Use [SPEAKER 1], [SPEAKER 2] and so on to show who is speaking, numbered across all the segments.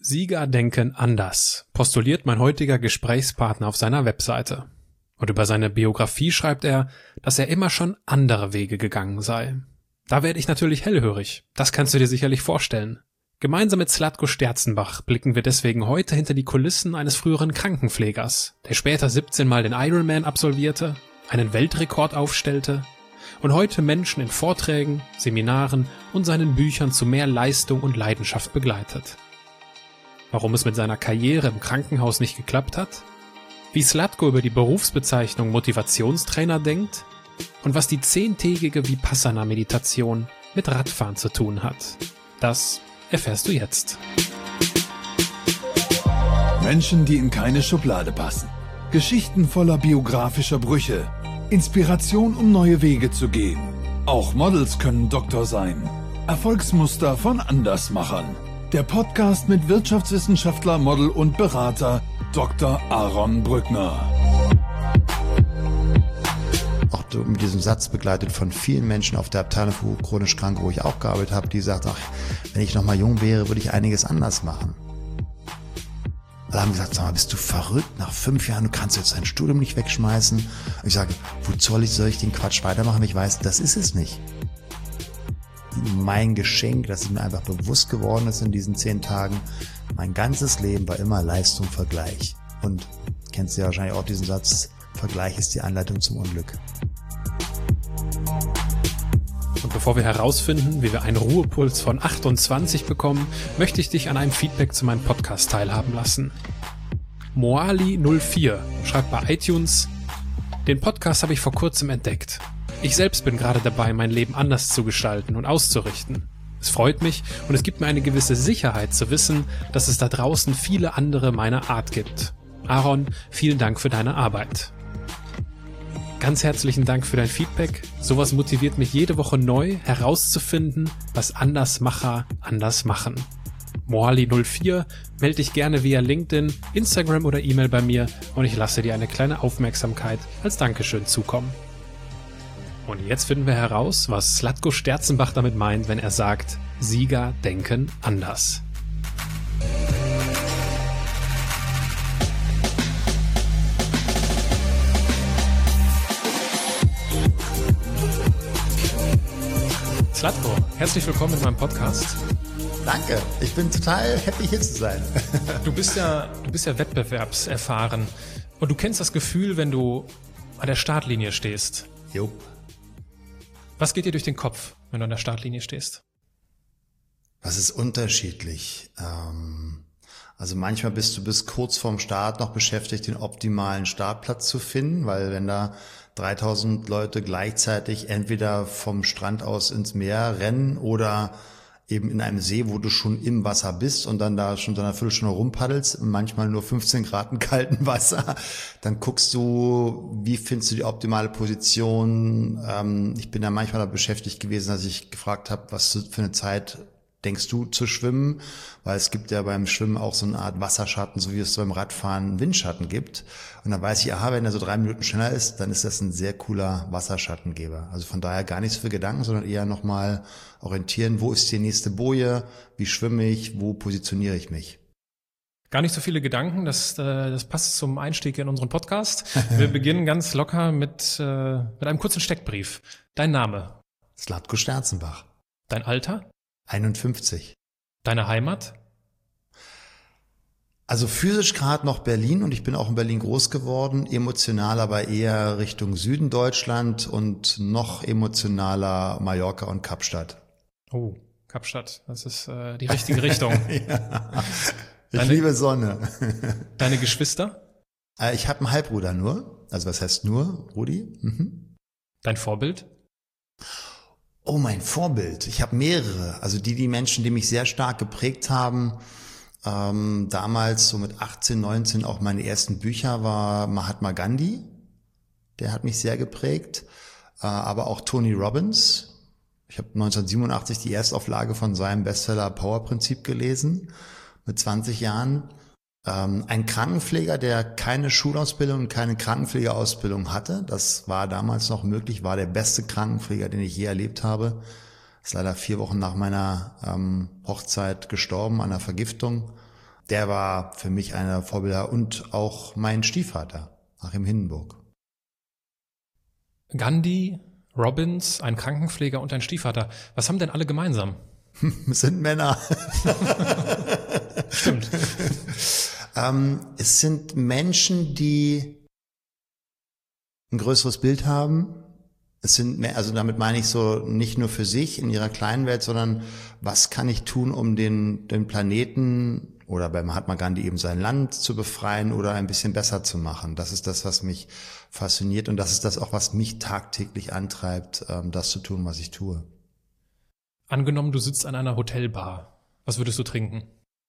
[SPEAKER 1] Sieger denken anders, postuliert mein heutiger Gesprächspartner auf seiner Webseite. Und über seine Biografie schreibt er, dass er immer schon andere Wege gegangen sei. Da werde ich natürlich hellhörig, das kannst du dir sicherlich vorstellen. Gemeinsam mit Zlatko Sterzenbach blicken wir deswegen heute hinter die Kulissen eines früheren Krankenpflegers, der später 17 Mal den Ironman absolvierte, einen Weltrekord aufstellte und heute Menschen in Vorträgen, Seminaren und seinen Büchern zu mehr Leistung und Leidenschaft begleitet. Warum es mit seiner Karriere im Krankenhaus nicht geklappt hat? Wie Zlatko über die Berufsbezeichnung Motivationstrainer denkt? Und was die 10-tägige Vipassana-Meditation mit Radfahren zu tun hat? Das erfährst du jetzt.
[SPEAKER 2] Menschen, die in keine Schublade passen. Geschichten voller biografischer Brüche. Inspiration, um neue Wege zu gehen. Auch Models können Doktor sein. Erfolgsmuster von Andersmachern. Der Podcast mit Wirtschaftswissenschaftler, Model und Berater Dr. Aaron Brückner.
[SPEAKER 3] Auch mit diesem Satz begleitet von vielen Menschen auf der Abteilung für chronisch Kranke, wo ich auch gearbeitet habe, die sagt, ach, wenn ich noch mal jung wäre, würde ich einiges anders machen. Alle haben gesagt, sag mal, bist du verrückt? Nach 5 Jahren, du kannst jetzt dein Studium nicht wegschmeißen. Und ich sage, soll ich den Quatsch weitermachen, wenn ich weiß, das ist es nicht. Mein Geschenk, dass es mir einfach bewusst geworden ist in diesen 10 Tagen, mein ganzes Leben war immer Leistung, Vergleich. Und kennst du ja wahrscheinlich auch diesen Satz, Vergleich ist die Anleitung zum Unglück.
[SPEAKER 1] Und bevor wir herausfinden, wie wir einen Ruhepuls von 28 bekommen, möchte ich dich an einem Feedback zu meinem Podcast teilhaben lassen. Moali04 schreibt bei iTunes: Den Podcast habe ich vor kurzem entdeckt. Ich selbst bin gerade dabei, mein Leben anders zu gestalten und auszurichten. Es freut mich und es gibt mir eine gewisse Sicherheit zu wissen, dass es da draußen viele andere meiner Art gibt. Aaron, vielen Dank für deine Arbeit. Ganz herzlichen Dank für dein Feedback. Sowas motiviert mich jede Woche neu herauszufinden, was Andersmacher anders machen. Moali04, melde dich gerne via LinkedIn, Instagram oder E-Mail bei mir und ich lasse dir eine kleine Aufmerksamkeit als Dankeschön zukommen. Und jetzt finden wir heraus, was Zlatko Sterzenbach damit meint, wenn er sagt, Sieger denken anders. Zlatko, herzlich willkommen in meinem Podcast.
[SPEAKER 3] Danke, ich bin total happy hier zu sein.
[SPEAKER 1] Du bist ja wettbewerbserfahren und du kennst das Gefühl, wenn du an der Startlinie stehst.
[SPEAKER 3] Jo.
[SPEAKER 1] Was geht dir durch den Kopf, wenn du an der Startlinie stehst?
[SPEAKER 3] Das ist unterschiedlich. Also manchmal bist du bis kurz vorm Start noch beschäftigt, den optimalen Startplatz zu finden, weil wenn da 3000 Leute gleichzeitig entweder vom Strand aus ins Meer rennen oder eben in einem See, wo du schon im Wasser bist und dann da schon so eine Viertelstunde rumpaddelst, manchmal nur 15 Grad in kaltem Wasser, dann guckst du, wie findest du die optimale Position. Ich bin da manchmal da beschäftigt gewesen, dass ich gefragt habe, was für eine Zeit denkst du zu schwimmen, weil es gibt ja beim Schwimmen auch so eine Art Wasserschatten, so wie es beim Radfahren Windschatten gibt. Und dann weiß ich, aha, wenn er so 3 Minuten schneller ist, dann ist das ein sehr cooler Wasserschattengeber. Also von daher gar nicht so viel Gedanken, sondern eher nochmal orientieren, wo ist die nächste Boje, wie schwimme ich, wo positioniere ich mich.
[SPEAKER 1] Gar nicht so viele Gedanken, das passt zum Einstieg in unseren Podcast. Wir beginnen ganz locker mit einem kurzen Steckbrief. Dein Name?
[SPEAKER 3] Zlatko Sterzenbach.
[SPEAKER 1] Dein Alter?
[SPEAKER 3] 51.
[SPEAKER 1] Deine Heimat?
[SPEAKER 3] Also physisch gerade noch Berlin und ich bin auch in Berlin groß geworden, emotional aber eher Richtung Süden Deutschland und noch emotionaler Mallorca und Kapstadt.
[SPEAKER 1] Oh, Kapstadt, das ist die richtige Richtung.
[SPEAKER 3] Ja. Ich liebe Sonne.
[SPEAKER 1] Deine Geschwister?
[SPEAKER 3] Ich habe einen Halbbruder nur, also was heißt nur, Rudi? Mhm.
[SPEAKER 1] Dein Vorbild?
[SPEAKER 3] Oh, mein Vorbild. Ich habe mehrere. Also die Menschen, die mich sehr stark geprägt haben, damals so mit 18, 19 auch meine ersten Bücher war Mahatma Gandhi. Der hat mich sehr geprägt. Aber auch Tony Robbins. Ich habe 1987 die Erstauflage von seinem Bestseller Power-Prinzip gelesen, mit 20 Jahren. Ein Krankenpfleger, der keine Schulausbildung und keine Krankenpflegeausbildung hatte, das war damals noch möglich, war der beste Krankenpfleger, den ich je erlebt habe. Ist leider 4 Wochen nach meiner Hochzeit gestorben an einer Vergiftung. der war für mich einer Vorbilder und auch mein Stiefvater, Achim Hindenburg.
[SPEAKER 1] Gandhi, Robbins, ein Krankenpfleger und ein Stiefvater. Was haben denn alle gemeinsam?
[SPEAKER 3] Es sind Männer.
[SPEAKER 1] Stimmt.
[SPEAKER 3] Es sind Menschen, die ein größeres Bild haben. Es sind mehr, also damit meine ich so nicht nur für sich in ihrer kleinen Welt, sondern was kann ich tun, um den Planeten oder bei Mahatma Gandhi eben sein Land zu befreien oder ein bisschen besser zu machen. Das ist das, was mich fasziniert und das ist das auch, was mich tagtäglich antreibt, das zu tun, was ich tue.
[SPEAKER 1] Angenommen, du sitzt an einer Hotelbar. Was würdest du trinken?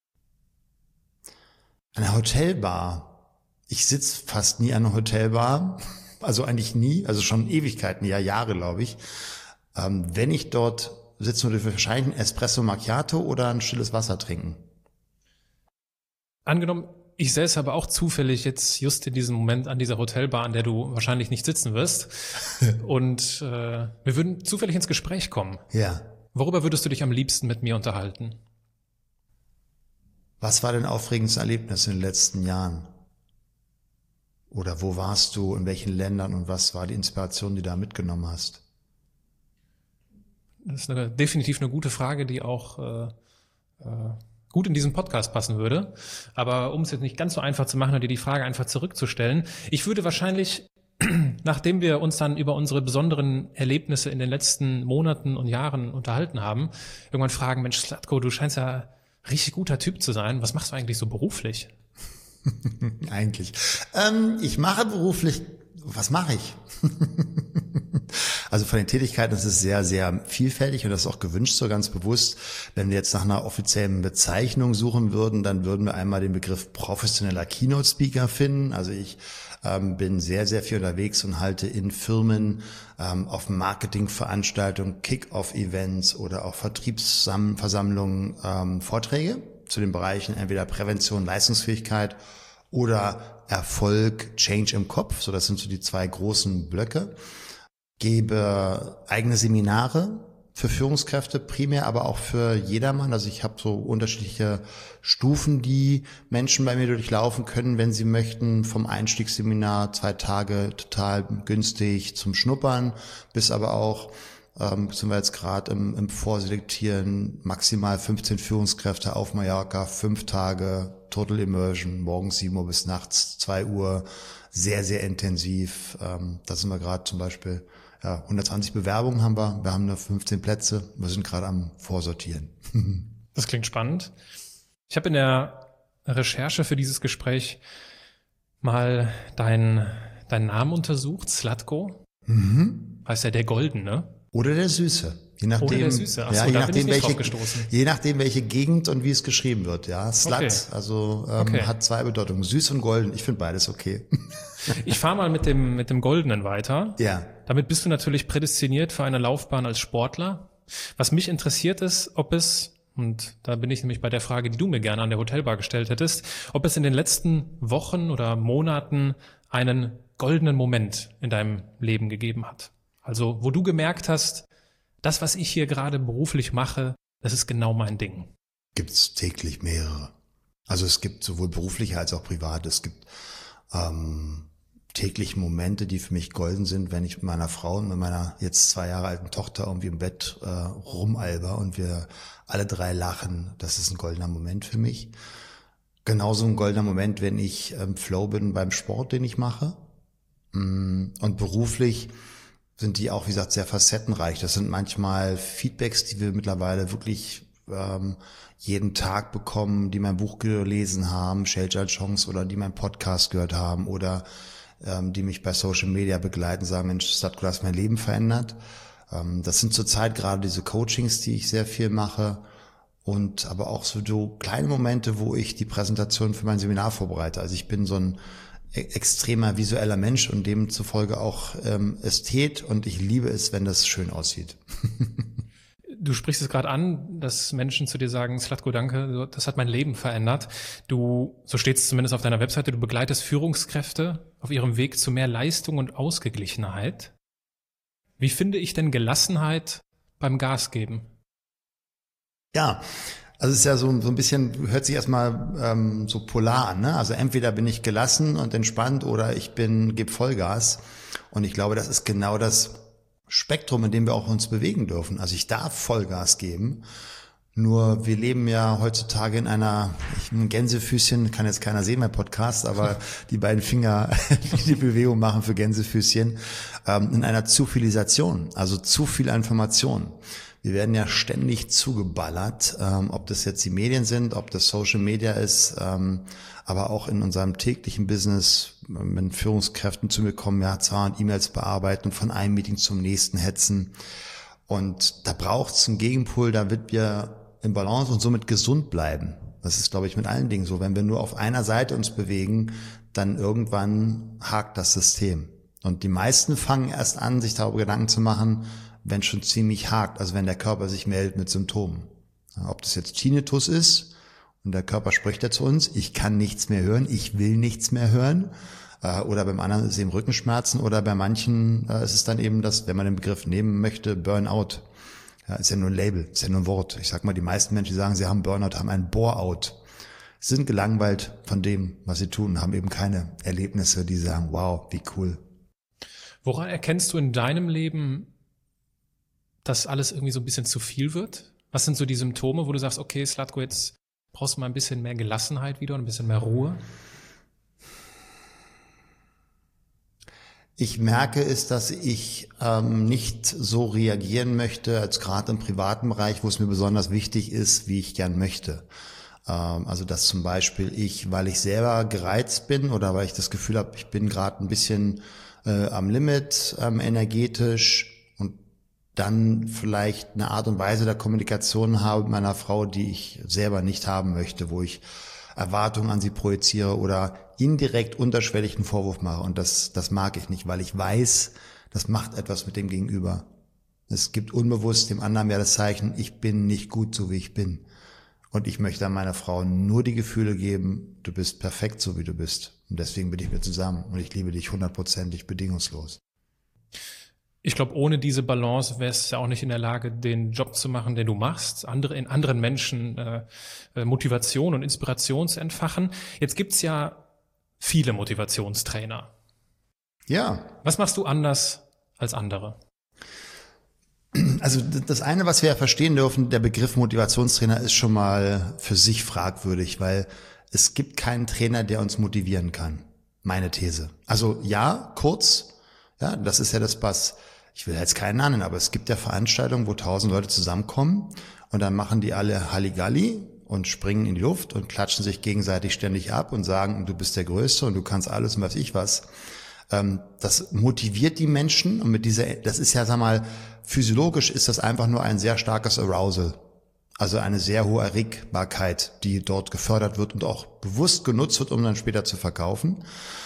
[SPEAKER 3] Eine Hotelbar. Ich sitze fast nie an einer Hotelbar. Also eigentlich nie, also schon Ewigkeiten, ja Jahre, glaube ich. Wenn ich dort sitze, würde ich wahrscheinlich ein Espresso Macchiato oder ein stilles Wasser trinken.
[SPEAKER 1] Angenommen, ich säße aber auch zufällig jetzt just in diesem Moment an dieser Hotelbar, an der du wahrscheinlich nicht sitzen wirst. Und wir würden zufällig ins Gespräch kommen.
[SPEAKER 3] Ja.
[SPEAKER 1] Worüber würdest du dich am liebsten mit mir unterhalten?
[SPEAKER 3] Was war dein aufregendste Erlebnis in den letzten Jahren? Oder wo warst du, in welchen Ländern und was war die Inspiration, die du da mitgenommen hast?
[SPEAKER 1] Das ist definitiv eine gute Frage, die auch gut in diesen Podcast passen würde. Aber um es jetzt nicht ganz so einfach zu machen und dir die Frage einfach zurückzustellen, ich würde wahrscheinlich, nachdem wir uns dann über unsere besonderen Erlebnisse in den letzten Monaten und Jahren unterhalten haben, irgendwann fragen, Mensch, Zlatko, du scheinst ja ein richtig guter Typ zu sein. Was machst du eigentlich so beruflich?
[SPEAKER 3] Eigentlich. Ich mache beruflich, was mache ich? Also von den Tätigkeiten ist es sehr, sehr vielfältig und das ist auch gewünscht so ganz bewusst. Wenn wir jetzt nach einer offiziellen Bezeichnung suchen würden, dann würden wir einmal den Begriff professioneller Keynote-Speaker finden. Also ich bin sehr, sehr viel unterwegs und halte in Firmen auf Marketingveranstaltungen, Kick-Off-Events oder auch Vertriebsversammlungen Vorträge zu den Bereichen entweder Prävention, Leistungsfähigkeit oder Erfolg, Change im Kopf. So, das sind so die zwei großen Blöcke. Gebe eigene Seminare für Führungskräfte primär, aber auch für jedermann. Also ich habe so unterschiedliche Stufen, die Menschen bei mir durchlaufen können, wenn sie möchten. Vom Einstiegsseminar 2 Tage total günstig zum Schnuppern, bis aber auch sind wir jetzt gerade im Vorselektieren, maximal 15 Führungskräfte auf Mallorca, 5 Tage, Total Immersion, morgens 7 Uhr bis nachts 2 Uhr, sehr, sehr intensiv. Da sind wir gerade zum Beispiel, 120 Bewerbungen haben wir haben nur 15 Plätze, wir sind gerade am Vorsortieren.
[SPEAKER 1] Das klingt spannend. Ich habe in der Recherche für dieses Gespräch mal deinen Namen untersucht, Zlatko. Heißt ja der Goldene.
[SPEAKER 3] Oder der Süße. Je nachdem,
[SPEAKER 1] oder der Süße. Achso,
[SPEAKER 3] je
[SPEAKER 1] da
[SPEAKER 3] nachdem,
[SPEAKER 1] bin ich nicht drauf
[SPEAKER 3] welche,
[SPEAKER 1] gestoßen.
[SPEAKER 3] je nachdem, welche Gegend und wie es geschrieben wird. Ja, Slut,
[SPEAKER 1] Okay.
[SPEAKER 3] also
[SPEAKER 1] Okay.
[SPEAKER 3] hat 2 Bedeutungen. Süß und golden. Ich finde beides okay.
[SPEAKER 1] Ich fahre mal mit dem Goldenen weiter.
[SPEAKER 3] Ja.
[SPEAKER 1] Damit bist du natürlich prädestiniert für eine Laufbahn als Sportler. Was mich interessiert ist, ob es, und da bin ich nämlich bei der Frage, die du mir gerne an der Hotelbar gestellt hättest, ob es in den letzten Wochen oder Monaten einen goldenen Moment in deinem Leben gegeben hat. Also, wo du gemerkt hast, das, was ich hier gerade beruflich mache, das ist genau mein Ding.
[SPEAKER 3] Gibt's täglich mehrere. Also es gibt sowohl berufliche als auch privat. Es gibt täglich Momente, die für mich golden sind, wenn ich mit meiner Frau und mit meiner jetzt 2 Jahre alten Tochter irgendwie im Bett rumalber und wir alle 3 lachen. Das ist ein goldener Moment für mich. Genauso ein goldener Moment, wenn ich im Flow bin beim Sport, den ich mache. Und beruflich sind die auch, wie gesagt, sehr facettenreich. Das sind manchmal Feedbacks, die wir mittlerweile wirklich jeden Tag bekommen, die mein Buch gelesen haben, Shelter Chance, oder die meinen Podcast gehört haben oder die mich bei Social Media begleiten, sagen, Mensch, Zlatko, du hast mein Leben verändert. Das sind zurzeit gerade diese Coachings, die ich sehr viel mache und aber auch so kleine Momente, wo ich die Präsentation für mein Seminar vorbereite. Also ich bin so ein extremer visueller Mensch und demzufolge auch Ästhet und ich liebe es, wenn das schön aussieht.
[SPEAKER 1] Du sprichst es gerade an, dass Menschen zu dir sagen, Zlatko, danke, das hat mein Leben verändert. Du, so steht es zumindest auf deiner Webseite, du begleitest Führungskräfte auf ihrem Weg zu mehr Leistung und Ausgeglichenheit. Wie finde ich denn Gelassenheit beim Gas geben?
[SPEAKER 3] Ja, Also es ist ja so ein bisschen, hört sich erstmal so polar an, ne? Also entweder bin ich gelassen und entspannt oder gebe Vollgas. Und ich glaube, das ist genau das Spektrum, in dem wir auch uns bewegen dürfen. Also ich darf Vollgas geben. Nur wir leben ja heutzutage in ein Gänsefüßchen, kann jetzt keiner sehen, mein Podcast, aber die beiden Finger, die Bewegung machen für Gänsefüßchen, in einer Zufilisation, also zu viel Information. Wir werden ja ständig zugeballert, ob das jetzt die Medien sind, ob das Social Media ist, aber auch in unserem täglichen Business, wenn Führungskräften zu mir kommen, ja, 200 E-Mails bearbeiten und von einem Meeting zum nächsten hetzen. Und da braucht es einen Gegenpol, damit wir im Balance und somit gesund bleiben. Das ist, glaube ich, mit allen Dingen so. Wenn wir nur auf einer Seite uns bewegen, dann irgendwann hakt das System. Und die meisten fangen erst an, sich darüber Gedanken zu machen, wenn schon ziemlich hakt, also wenn der Körper sich meldet mit Symptomen. Ob das jetzt Tinnitus ist und der Körper spricht ja zu uns, ich kann nichts mehr hören, ich will nichts mehr hören, oder beim anderen ist es eben Rückenschmerzen oder bei manchen ist es dann eben das, wenn man den Begriff nehmen möchte, Burnout. Ja, ist ja nur ein Label, ist ja nur ein Wort. Ich sag mal, die meisten Menschen, die sagen, sie haben Burnout, haben ein Bore-out. Sie sind gelangweilt von dem, was sie tun, haben eben keine Erlebnisse, die sagen, wow, wie cool.
[SPEAKER 1] Woran erkennst du in deinem Leben, dass alles irgendwie so ein bisschen zu viel wird? Was sind so die Symptome, wo du sagst, okay, Zlatko, jetzt brauchst du mal ein bisschen mehr Gelassenheit wieder und ein bisschen mehr Ruhe?
[SPEAKER 3] Ich merke es, dass ich nicht so reagieren möchte, als gerade im privaten Bereich, wo es mir besonders wichtig ist, wie ich gern möchte. Also dass zum Beispiel weil ich selber gereizt bin oder weil ich das Gefühl habe, ich bin gerade ein bisschen am Limit energetisch, dann vielleicht eine Art und Weise der Kommunikation habe mit meiner Frau, die ich selber nicht haben möchte, wo ich Erwartungen an sie projiziere oder indirekt unterschwellig einen Vorwurf mache. Und das mag ich nicht, weil ich weiß, das macht etwas mit dem Gegenüber. Es gibt unbewusst dem anderen ja das Zeichen, ich bin nicht gut, so wie ich bin. Und ich möchte an meiner Frau nur die Gefühle geben, du bist perfekt, so wie du bist. Und deswegen bin ich mit zusammen und ich liebe dich 100%ig bedingungslos.
[SPEAKER 1] Ich glaube, ohne diese Balance wärst du ja auch nicht in der Lage, den Job zu machen, den du machst, in anderen Menschen Motivation und Inspiration zu entfachen. Jetzt gibt's ja viele Motivationstrainer.
[SPEAKER 3] Ja.
[SPEAKER 1] Was machst du anders als andere?
[SPEAKER 3] Also das eine, was wir ja verstehen dürfen, der Begriff Motivationstrainer ist schon mal für sich fragwürdig, weil es gibt keinen Trainer, der uns motivieren kann. Meine These. Also ja, kurz, ja, das ist ja das, was, ich will jetzt keinen nennen, aber es gibt ja Veranstaltungen, wo 1000 Leute zusammenkommen und dann machen die alle Halligalli und springen in die Luft und klatschen sich gegenseitig ständig ab und sagen, du bist der Größte und du kannst alles und weiß ich was. Das motiviert die Menschen und das ist ja, sag mal, physiologisch ist das einfach nur ein sehr starkes Arousal. Also eine sehr hohe Erregbarkeit, die dort gefördert wird und auch bewusst genutzt wird, um dann später zu verkaufen.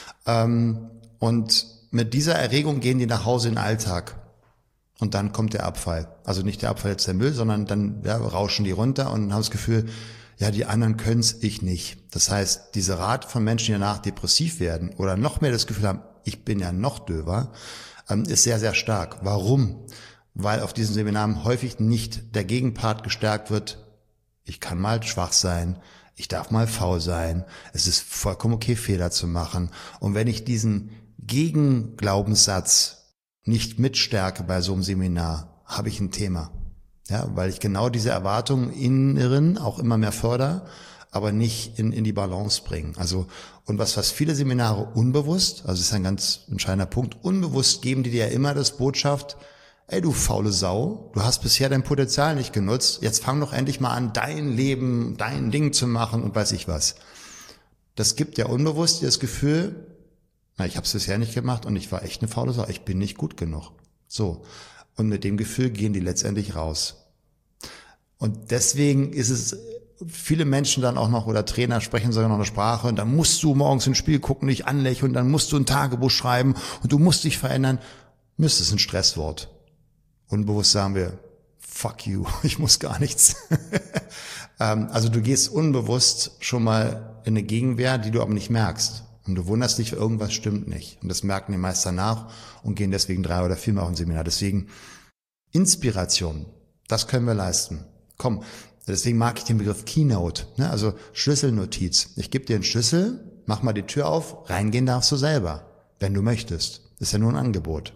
[SPEAKER 3] Und mit dieser Erregung gehen die nach Hause in den Alltag. Und dann kommt der Abfall. Also nicht der Abfall jetzt der Müll, sondern dann rauschen die runter und haben das Gefühl, ja, die anderen können's, ich nicht. Das heißt, diese Rate von Menschen, die danach depressiv werden oder noch mehr das Gefühl haben, ich bin ja noch döver, ist sehr, sehr stark. Warum? Weil auf diesen Seminaren häufig nicht der Gegenpart gestärkt wird, ich kann mal schwach sein, ich darf mal faul sein, es ist vollkommen okay, Fehler zu machen. Und wenn ich diesen Gegenglaubenssatz nicht mitstärke bei so einem Seminar, habe ich ein Thema. Ja, weil ich genau diese Erwartungen inneren auch immer mehr fördere, aber nicht in die Balance bringen. Also, und was viele Seminare unbewusst, also das ist ein ganz entscheidender Punkt, unbewusst geben die dir ja immer das Botschaft, ey, du faule Sau, du hast bisher dein Potenzial nicht genutzt, jetzt fang doch endlich mal an, dein Leben, dein Ding zu machen und weiß ich was. Das gibt ja unbewusst dir das Gefühl, na, ich habe es bisher nicht gemacht und ich war echt eine faule Sau, ich bin nicht gut genug. So. Und mit dem Gefühl gehen die letztendlich raus. Und deswegen ist es, viele Menschen dann auch noch, oder Trainer sprechen sogar noch eine Sprache, und dann musst du morgens ins Spiel gucken, dich anlächeln, und dann musst du ein Tagebuch schreiben und du musst dich verändern. Mist, ist ein Stresswort. Unbewusst sagen wir, fuck you, ich muss gar nichts. Also du gehst unbewusst schon mal in eine Gegenwehr, die du aber nicht merkst. Und du wunderst dich, irgendwas stimmt nicht. Und das merken die meist danach und gehen deswegen 3 oder 4 Mal auf ein Seminar. Deswegen Inspiration, das können wir leisten. Komm, Deswegen mag ich den Begriff Keynote, ne? Also Schlüsselnotiz. Ich gebe dir einen Schlüssel, mach mal die Tür auf, reingehen darfst du selber, wenn du möchtest. Ist ja nur ein Angebot.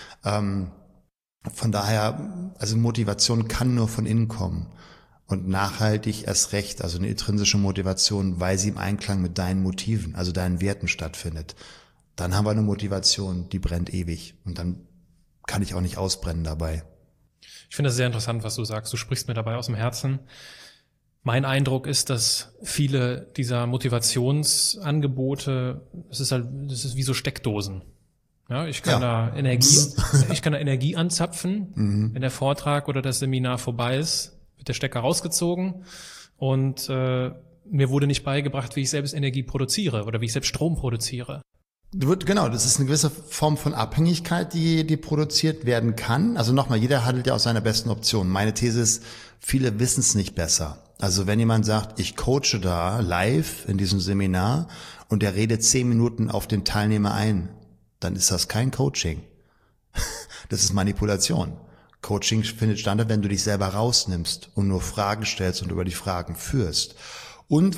[SPEAKER 3] Von daher, also Motivation kann nur von innen kommen und nachhaltig erst recht, also eine intrinsische Motivation, weil sie im Einklang mit deinen Motiven, also deinen Werten stattfindet. Dann haben wir eine Motivation, die brennt ewig und dann kann ich auch nicht ausbrennen dabei.
[SPEAKER 1] Ich finde das sehr interessant, was du sagst. Du sprichst mir dabei aus dem Herzen. Mein Eindruck ist, dass viele dieser Motivationsangebote, das ist wie so Steckdosen. Ja, ich kann da Energie anzapfen. Wenn der Vortrag oder das Seminar vorbei ist, wird der Stecker rausgezogen und mir wurde nicht beigebracht, wie ich selbst Energie produziere oder wie ich selbst Strom produziere.
[SPEAKER 3] Genau, das ist eine gewisse Form von Abhängigkeit, die produziert werden kann. Also nochmal, jeder handelt ja aus seiner besten Option. Meine These ist, viele wissen es nicht besser. Also wenn jemand sagt, ich coache da live in diesem Seminar und der redet 10 Minuten auf den Teilnehmer ein, dann ist das kein Coaching. Das ist Manipulation. Coaching findet statt, wenn du dich selber rausnimmst und nur Fragen stellst und über die Fragen führst. Und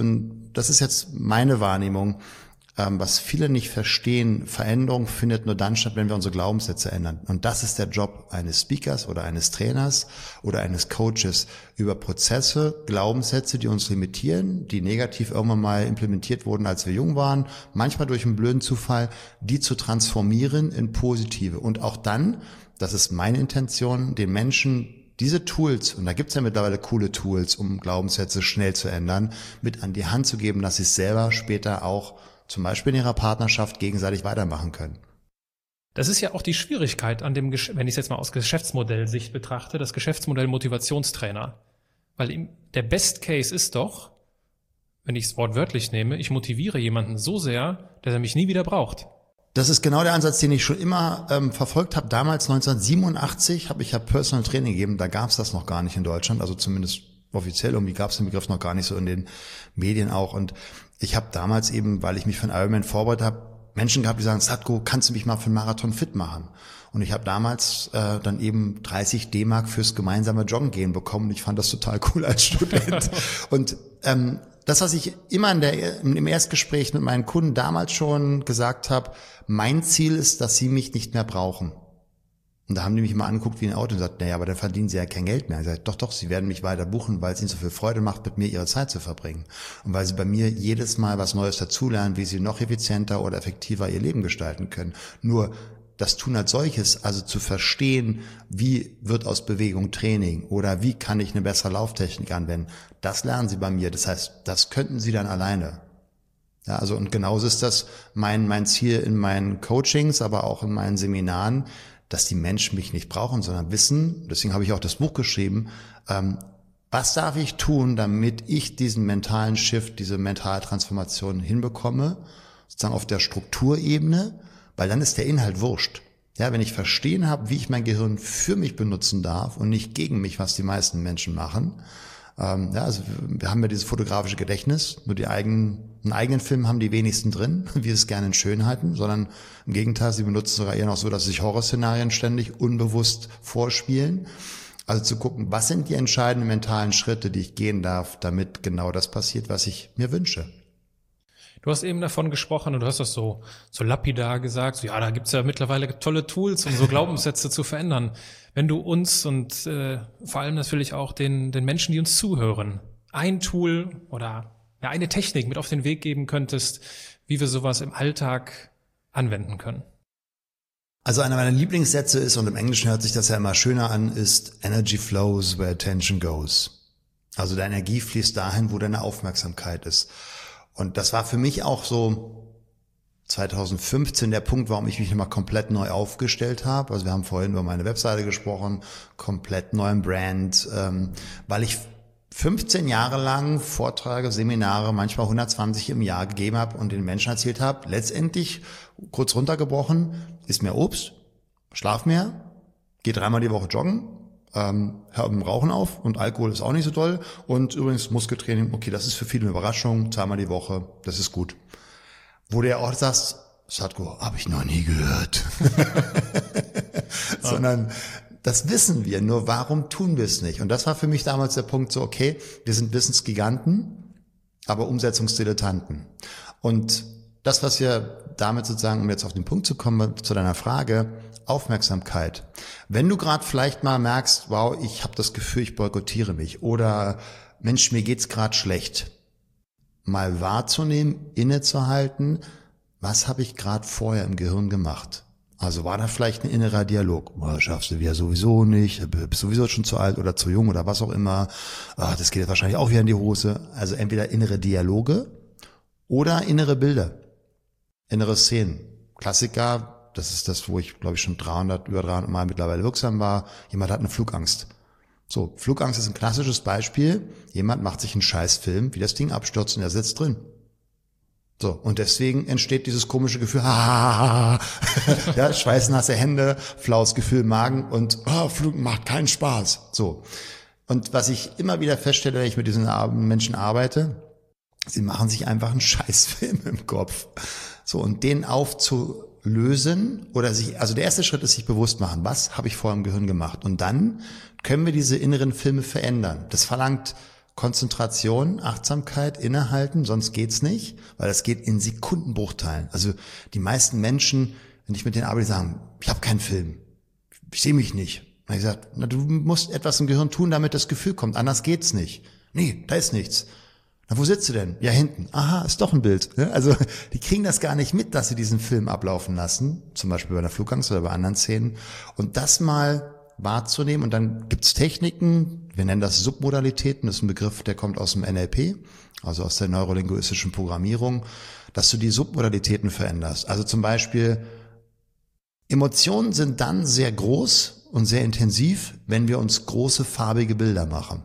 [SPEAKER 3] das ist jetzt meine Wahrnehmung, was viele nicht verstehen, Veränderung findet nur dann statt, wenn wir unsere Glaubenssätze ändern. Und das ist der Job eines Speakers oder eines Trainers oder eines Coaches, über Prozesse, Glaubenssätze, die uns limitieren, die negativ irgendwann mal implementiert wurden, als wir jung waren, manchmal durch einen blöden Zufall, die zu transformieren in positive. Und auch dann, das ist meine Intention, den Menschen diese Tools, und da gibt's ja mittlerweile coole Tools, um Glaubenssätze schnell zu ändern, mit an die Hand zu geben, dass sie es selber später auch zum Beispiel in ihrer Partnerschaft gegenseitig weitermachen können.
[SPEAKER 1] Das ist ja auch die Schwierigkeit an dem, wenn ich es jetzt mal aus Geschäftsmodellsicht betrachte, das Geschäftsmodell Motivationstrainer. Weil der Best Case ist doch, wenn ich es wortwörtlich nehme, ich motiviere jemanden so sehr, dass er mich nie wieder braucht.
[SPEAKER 3] Das ist genau der Ansatz, den ich schon immer verfolgt habe. Damals 1987 habe ich ja Personal Training gegeben, da gab es das noch gar nicht in Deutschland, also zumindest offiziell, irgendwie gab es den Begriff noch gar nicht so in den Medien auch. Und ich habe damals eben, weil ich mich für einen Ironman vorbereitet habe, Menschen gehabt, die sagen, Satko, kannst du mich mal für einen Marathon fit machen? Und ich habe damals dann eben 30 D-Mark fürs gemeinsame Joggen gehen bekommen. Ich fand das total cool als Student. Und das, was ich immer im Erstgespräch mit meinen Kunden damals schon gesagt habe, mein Ziel ist, dass sie mich nicht mehr brauchen. Und da haben die mich mal angeguckt wie ein Auto und gesagt, naja, aber dann verdienen sie ja kein Geld mehr. Ich sage, doch, sie werden mich weiter buchen, weil es ihnen so viel Freude macht, mit mir ihre Zeit zu verbringen. Und weil sie bei mir jedes Mal was Neues dazulernen, wie sie noch effizienter oder effektiver ihr Leben gestalten können. Nur das Tun als solches, also zu verstehen, wie wird aus Bewegung Training oder wie kann ich eine bessere Lauftechnik anwenden, das lernen sie bei mir. Das heißt, das könnten sie dann alleine. Ja, also und genauso ist das mein Ziel in meinen Coachings, aber auch in meinen Seminaren, dass die Menschen mich nicht brauchen, sondern wissen, deswegen habe ich auch das Buch geschrieben, was darf ich tun, damit ich diesen mentalen Shift, diese mentale Transformation hinbekomme, sozusagen auf der Strukturebene, weil dann ist der Inhalt wurscht. Ja, wenn ich verstehen habe, wie ich mein Gehirn für mich benutzen darf und nicht gegen mich, was die meisten Menschen machen. Also wir haben ja dieses fotografische Gedächtnis, nur einen eigenen Film haben die wenigsten drin, wie es gerne in Schönheiten, sondern im Gegenteil, sie benutzen sogar eher noch so, dass sich Horrorszenarien ständig unbewusst vorspielen. Also zu gucken, was sind die entscheidenden mentalen Schritte, die ich gehen darf, damit genau das passiert, was ich mir wünsche.
[SPEAKER 1] Du hast eben davon gesprochen und du hast das so lapidar gesagt, so, ja, da gibt's ja mittlerweile tolle Tools, um so Glaubenssätze zu verändern. Wenn du uns und vor allem natürlich auch den Menschen, die uns zuhören, ein Tool oder ja, eine Technik mit auf den Weg geben könntest, wie wir sowas im Alltag anwenden können.
[SPEAKER 3] Also einer meiner Lieblingssätze ist, und im Englischen hört sich das ja immer schöner an, ist Energy flows where attention goes. Also deine Energie fließt dahin, wo deine Aufmerksamkeit ist. Und das war für mich auch so 2015 der Punkt, warum ich mich nochmal komplett neu aufgestellt habe. Also wir haben vorhin über meine Webseite gesprochen, komplett neuen Brand, weil ich 15 Jahre lang Vorträge, Seminare, manchmal 120 im Jahr gegeben habe und den Menschen erzählt habe, letztendlich, kurz runtergebrochen, isst mehr Obst, schlaf mehr, geh 3-mal die Woche joggen, hör mit dem Rauchen auf und Alkohol ist auch nicht so toll und übrigens Muskeltraining, okay, das ist für viele eine Überraschung, 2-mal die Woche, das ist gut. Wo du ja auch sagst, Satko, habe ich noch nie gehört. Sondern Das wissen wir, nur warum tun wir es nicht? Und das war für mich damals der Punkt so, okay, wir sind Wissensgiganten, aber Umsetzungsdilettanten. Und das, was wir damit sozusagen, um jetzt auf den Punkt zu kommen, zu deiner Frage, Aufmerksamkeit. Wenn du gerade vielleicht mal merkst, wow, ich habe das Gefühl, ich boykottiere mich oder Mensch, mir geht's gerade schlecht, mal wahrzunehmen, innezuhalten, was habe ich gerade vorher im Gehirn gemacht? Also war da vielleicht ein innerer Dialog, schaffst du wieder sowieso nicht, bist sowieso schon zu alt oder zu jung oder was auch immer, das geht jetzt wahrscheinlich auch wieder in die Hose. Also entweder innere Dialoge oder innere Bilder, innere Szenen. Klassiker, das ist das, wo ich glaube ich schon über 300 Mal mittlerweile wirksam war, jemand hat eine Flugangst. So, Flugangst ist ein klassisches Beispiel, jemand macht sich einen Scheißfilm, wie das Ding abstürzt und er sitzt drin. So, und deswegen entsteht dieses komische Gefühl, ja, schweißnasse Hände, flaues Gefühl im Magen und Flug macht keinen Spaß. So. Und was ich immer wieder feststelle, wenn ich mit diesen Menschen arbeite, sie machen sich einfach einen Scheißfilm im Kopf. So, und den aufzulösen oder also der erste Schritt ist sich bewusst machen, was habe ich vorher im Gehirn gemacht? Und dann können wir diese inneren Filme verändern. Das verlangt Konzentration, Achtsamkeit, innehalten, sonst geht's nicht, weil das geht in Sekundenbruchteilen. Also die meisten Menschen, wenn ich mit denen arbeite, sagen, ich habe keinen Film, ich sehe mich nicht. Und ich sage, du musst etwas im Gehirn tun, damit das Gefühl kommt, anders geht's nicht. Nee, da ist nichts. Na, wo sitzt du denn? Ja, hinten. Aha, ist doch ein Bild. Also die kriegen das gar nicht mit, dass sie diesen Film ablaufen lassen, zum Beispiel bei einer Flugangst oder bei anderen Szenen. Und das mal wahrzunehmen. Und dann gibt's Techniken, wir nennen das Submodalitäten, das ist ein Begriff, der kommt aus dem NLP, also aus der neurolinguistischen Programmierung, dass du die Submodalitäten veränderst. Also zum Beispiel, Emotionen sind dann sehr groß und sehr intensiv, wenn wir uns große farbige Bilder machen.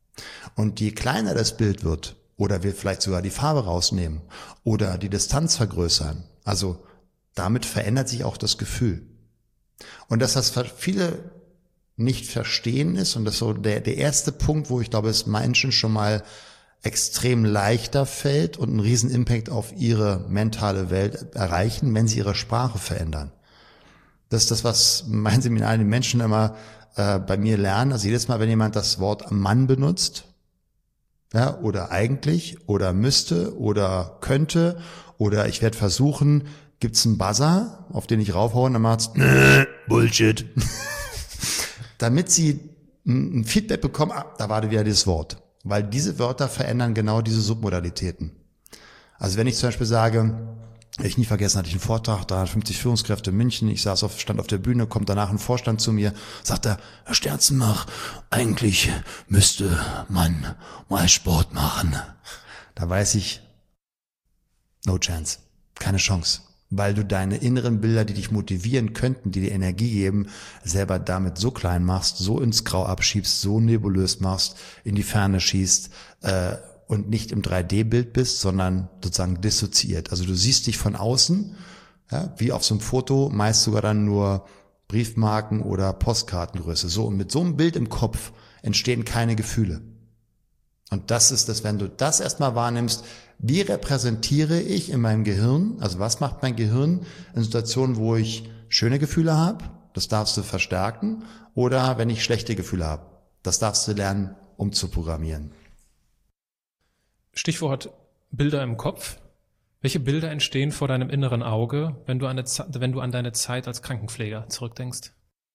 [SPEAKER 3] Und je kleiner das Bild wird, oder wir vielleicht sogar die Farbe rausnehmen oder die Distanz vergrößern, also damit verändert sich auch das Gefühl. Und dass das für viele nicht verstehen ist, und das ist so der erste Punkt, wo ich glaube, es Menschen schon mal extrem leichter fällt und einen riesen Impact auf ihre mentale Welt erreichen, wenn sie ihre Sprache verändern. Das ist das, was mein Seminar die Menschen immer bei mir lernen. Also jedes Mal, wenn jemand das Wort Mann benutzt, ja, oder eigentlich, oder müsste, oder könnte, oder ich werde versuchen, gibt's einen Buzzer, auf den ich raufhaue, und dann macht's Bullshit. Damit sie ein Feedback bekommen, da war wieder dieses Wort. Weil diese Wörter verändern genau diese Submodalitäten. Also wenn ich zum Beispiel sage, ich nie vergessen, hatte ich einen Vortrag, 350 Führungskräfte in München, ich stand auf der Bühne, kommt danach ein Vorstand zu mir, sagt er, Herr Sterzenbach, eigentlich müsste man mal Sport machen. Da weiß ich, no chance, keine Chance. Weil du deine inneren Bilder, die dich motivieren könnten, die dir Energie geben, selber damit so klein machst, so ins Grau abschiebst, so nebulös machst, in die Ferne schießt und nicht im 3D-Bild bist, sondern sozusagen dissoziiert. Also du siehst dich von außen, ja, wie auf so einem Foto, meist sogar dann nur Briefmarken oder Postkartengröße. So, und mit so einem Bild im Kopf entstehen keine Gefühle. Und das ist das, wenn du das erstmal wahrnimmst, wie repräsentiere ich in meinem Gehirn, also was macht mein Gehirn in Situationen, wo ich schöne Gefühle habe, das darfst du verstärken, oder wenn ich schlechte Gefühle habe, das darfst du lernen, umzuprogrammieren.
[SPEAKER 1] Stichwort Bilder im Kopf. Welche Bilder entstehen vor deinem inneren Auge, wenn du an deine Zeit als Krankenpfleger zurückdenkst?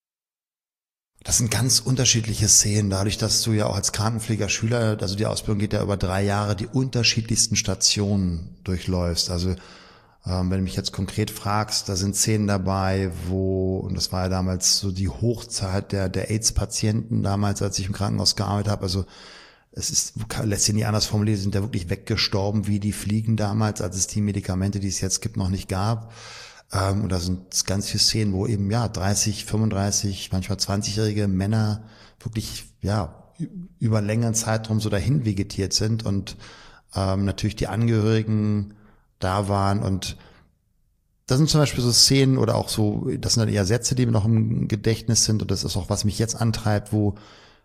[SPEAKER 3] Das sind ganz unterschiedliche Szenen, dadurch, dass du ja auch als Krankenpfleger-Schüler, also die Ausbildung geht ja über 3 Jahre, die unterschiedlichsten Stationen durchläufst. Also wenn du mich jetzt konkret fragst, da sind Szenen dabei, und das war ja damals so die Hochzeit der AIDS-Patienten damals, als ich im Krankenhaus gearbeitet habe, also lässt sich nicht anders formulieren, sind ja wirklich weggestorben wie die Fliegen damals, als es die Medikamente, die es jetzt gibt, noch nicht gab. Und da sind ganz viele Szenen, wo eben 30, 35, manchmal 20-jährige Männer wirklich über einen längeren Zeitraum so dahin vegetiert sind und natürlich die Angehörigen da waren. Und das sind zum Beispiel so Szenen oder auch so, das sind dann eher Sätze, die mir noch im Gedächtnis sind, und das ist auch, was mich jetzt antreibt, wo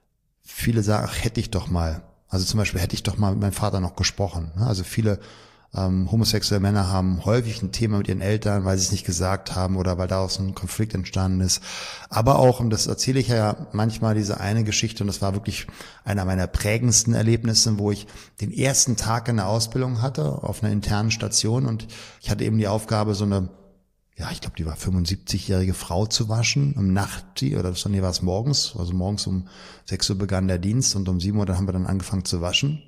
[SPEAKER 3] viele sagen, ach, hätte ich doch mal. Also zum Beispiel hätte ich doch mal mit meinem Vater noch gesprochen. Also viele Homosexuelle Männer haben häufig ein Thema mit ihren Eltern, weil sie es nicht gesagt haben oder weil daraus ein Konflikt entstanden ist. Aber auch, und das erzähle ich ja manchmal, diese eine Geschichte, und das war wirklich einer meiner prägendsten Erlebnisse, wo ich den ersten Tag in der Ausbildung hatte, auf einer internen Station, und ich hatte eben die Aufgabe, so eine, ja, ich glaube, die war 75-jährige Frau zu waschen, war es morgens, also morgens um 6 Uhr begann der Dienst und um 7 Uhr dann haben wir dann angefangen zu waschen.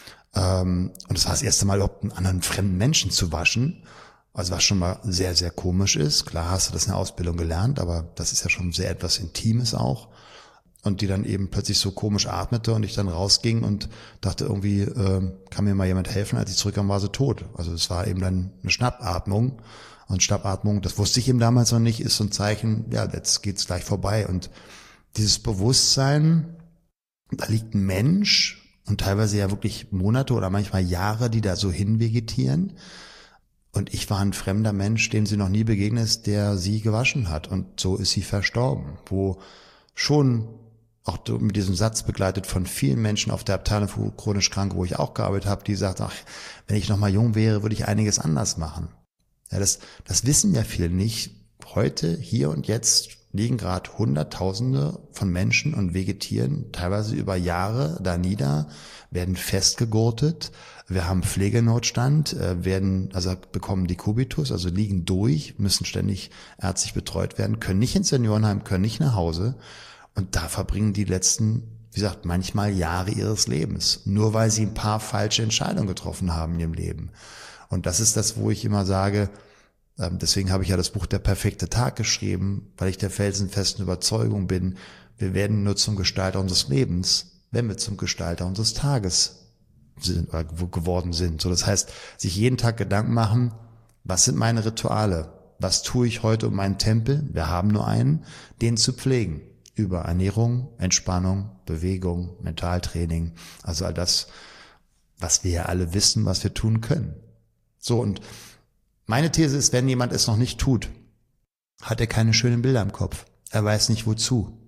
[SPEAKER 3] Und das war das erste Mal, überhaupt einen anderen fremden Menschen zu waschen. Also was schon mal sehr, sehr komisch ist. Klar hast du das in der Ausbildung gelernt, aber das ist ja schon sehr etwas Intimes auch. Und die dann eben plötzlich so komisch atmete und ich dann rausging und dachte irgendwie, kann mir mal jemand helfen? Als ich zurückkam, war sie tot. Also es war eben dann eine Schnappatmung. Und Schnappatmung, das wusste ich eben damals noch nicht, ist so ein Zeichen, ja, jetzt geht's gleich vorbei. Und dieses Bewusstsein, da liegt ein Mensch, und teilweise ja wirklich Monate oder manchmal Jahre, die da so hinvegetieren. Und ich war ein fremder Mensch, dem sie noch nie begegnet ist, der sie gewaschen hat. Und so ist sie verstorben. Wo schon, auch mit diesem Satz begleitet von vielen Menschen auf der Abteilung für chronisch Kranke, wo ich auch gearbeitet habe, die sagt, ach, wenn ich noch mal jung wäre, würde ich einiges anders machen. Ja, das wissen ja viele nicht. Heute, hier und jetzt liegen gerade Hunderttausende von Menschen und vegetieren teilweise über Jahre da nieder, werden festgegurtet, wir haben Pflegenotstand, bekommen Dekubitus, also liegen durch, müssen ständig ärztlich betreut werden, können nicht ins Seniorenheim, können nicht nach Hause, und da verbringen die letzten, wie gesagt, manchmal Jahre ihres Lebens, nur weil sie ein paar falsche Entscheidungen getroffen haben in ihrem Leben. Und das ist das, wo ich immer sage, deswegen habe ich ja das Buch Der perfekte Tag geschrieben, weil ich der felsenfesten Überzeugung bin, wir werden nur zum Gestalter unseres Lebens, wenn wir zum Gestalter unseres Tages geworden sind. So, das heißt, sich jeden Tag Gedanken machen, was sind meine Rituale? Was tue ich heute, um meinen Tempel, wir haben nur einen, den zu pflegen? Über Ernährung, Entspannung, Bewegung, Mentaltraining, also all das, was wir ja alle wissen, was wir tun können. So, und meine These ist, wenn jemand es noch nicht tut, hat er keine schönen Bilder im Kopf. Er weiß nicht wozu.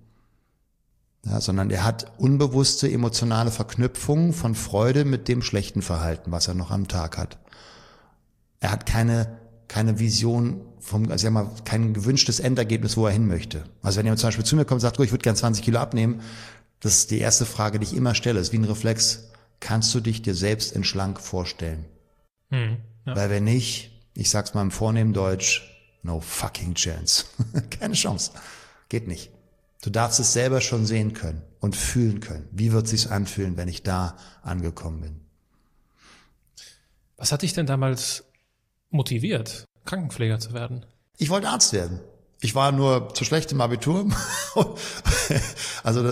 [SPEAKER 3] Ja, sondern er hat unbewusste emotionale Verknüpfungen von Freude mit dem schlechten Verhalten, was er noch am Tag hat. Er hat keine Vision kein gewünschtes Endergebnis, wo er hin möchte. Also wenn jemand zum Beispiel zu mir kommt und sagt, ich würde gern 20 Kilo abnehmen, das ist die erste Frage, die ich immer stelle. Das ist wie ein Reflex. Kannst du dich dir selbst in schlank vorstellen? Ja. Weil wenn nicht, ich sag's mal im vornehmen Deutsch, no fucking chance. Keine Chance. Geht nicht. Du darfst es selber schon sehen können und fühlen können. Wie wird es sich anfühlen, wenn ich da angekommen bin?
[SPEAKER 1] Was hat dich denn damals motiviert, Krankenpfleger zu werden?
[SPEAKER 3] Ich wollte Arzt werden. Ich war nur zu schlecht im Abitur. Also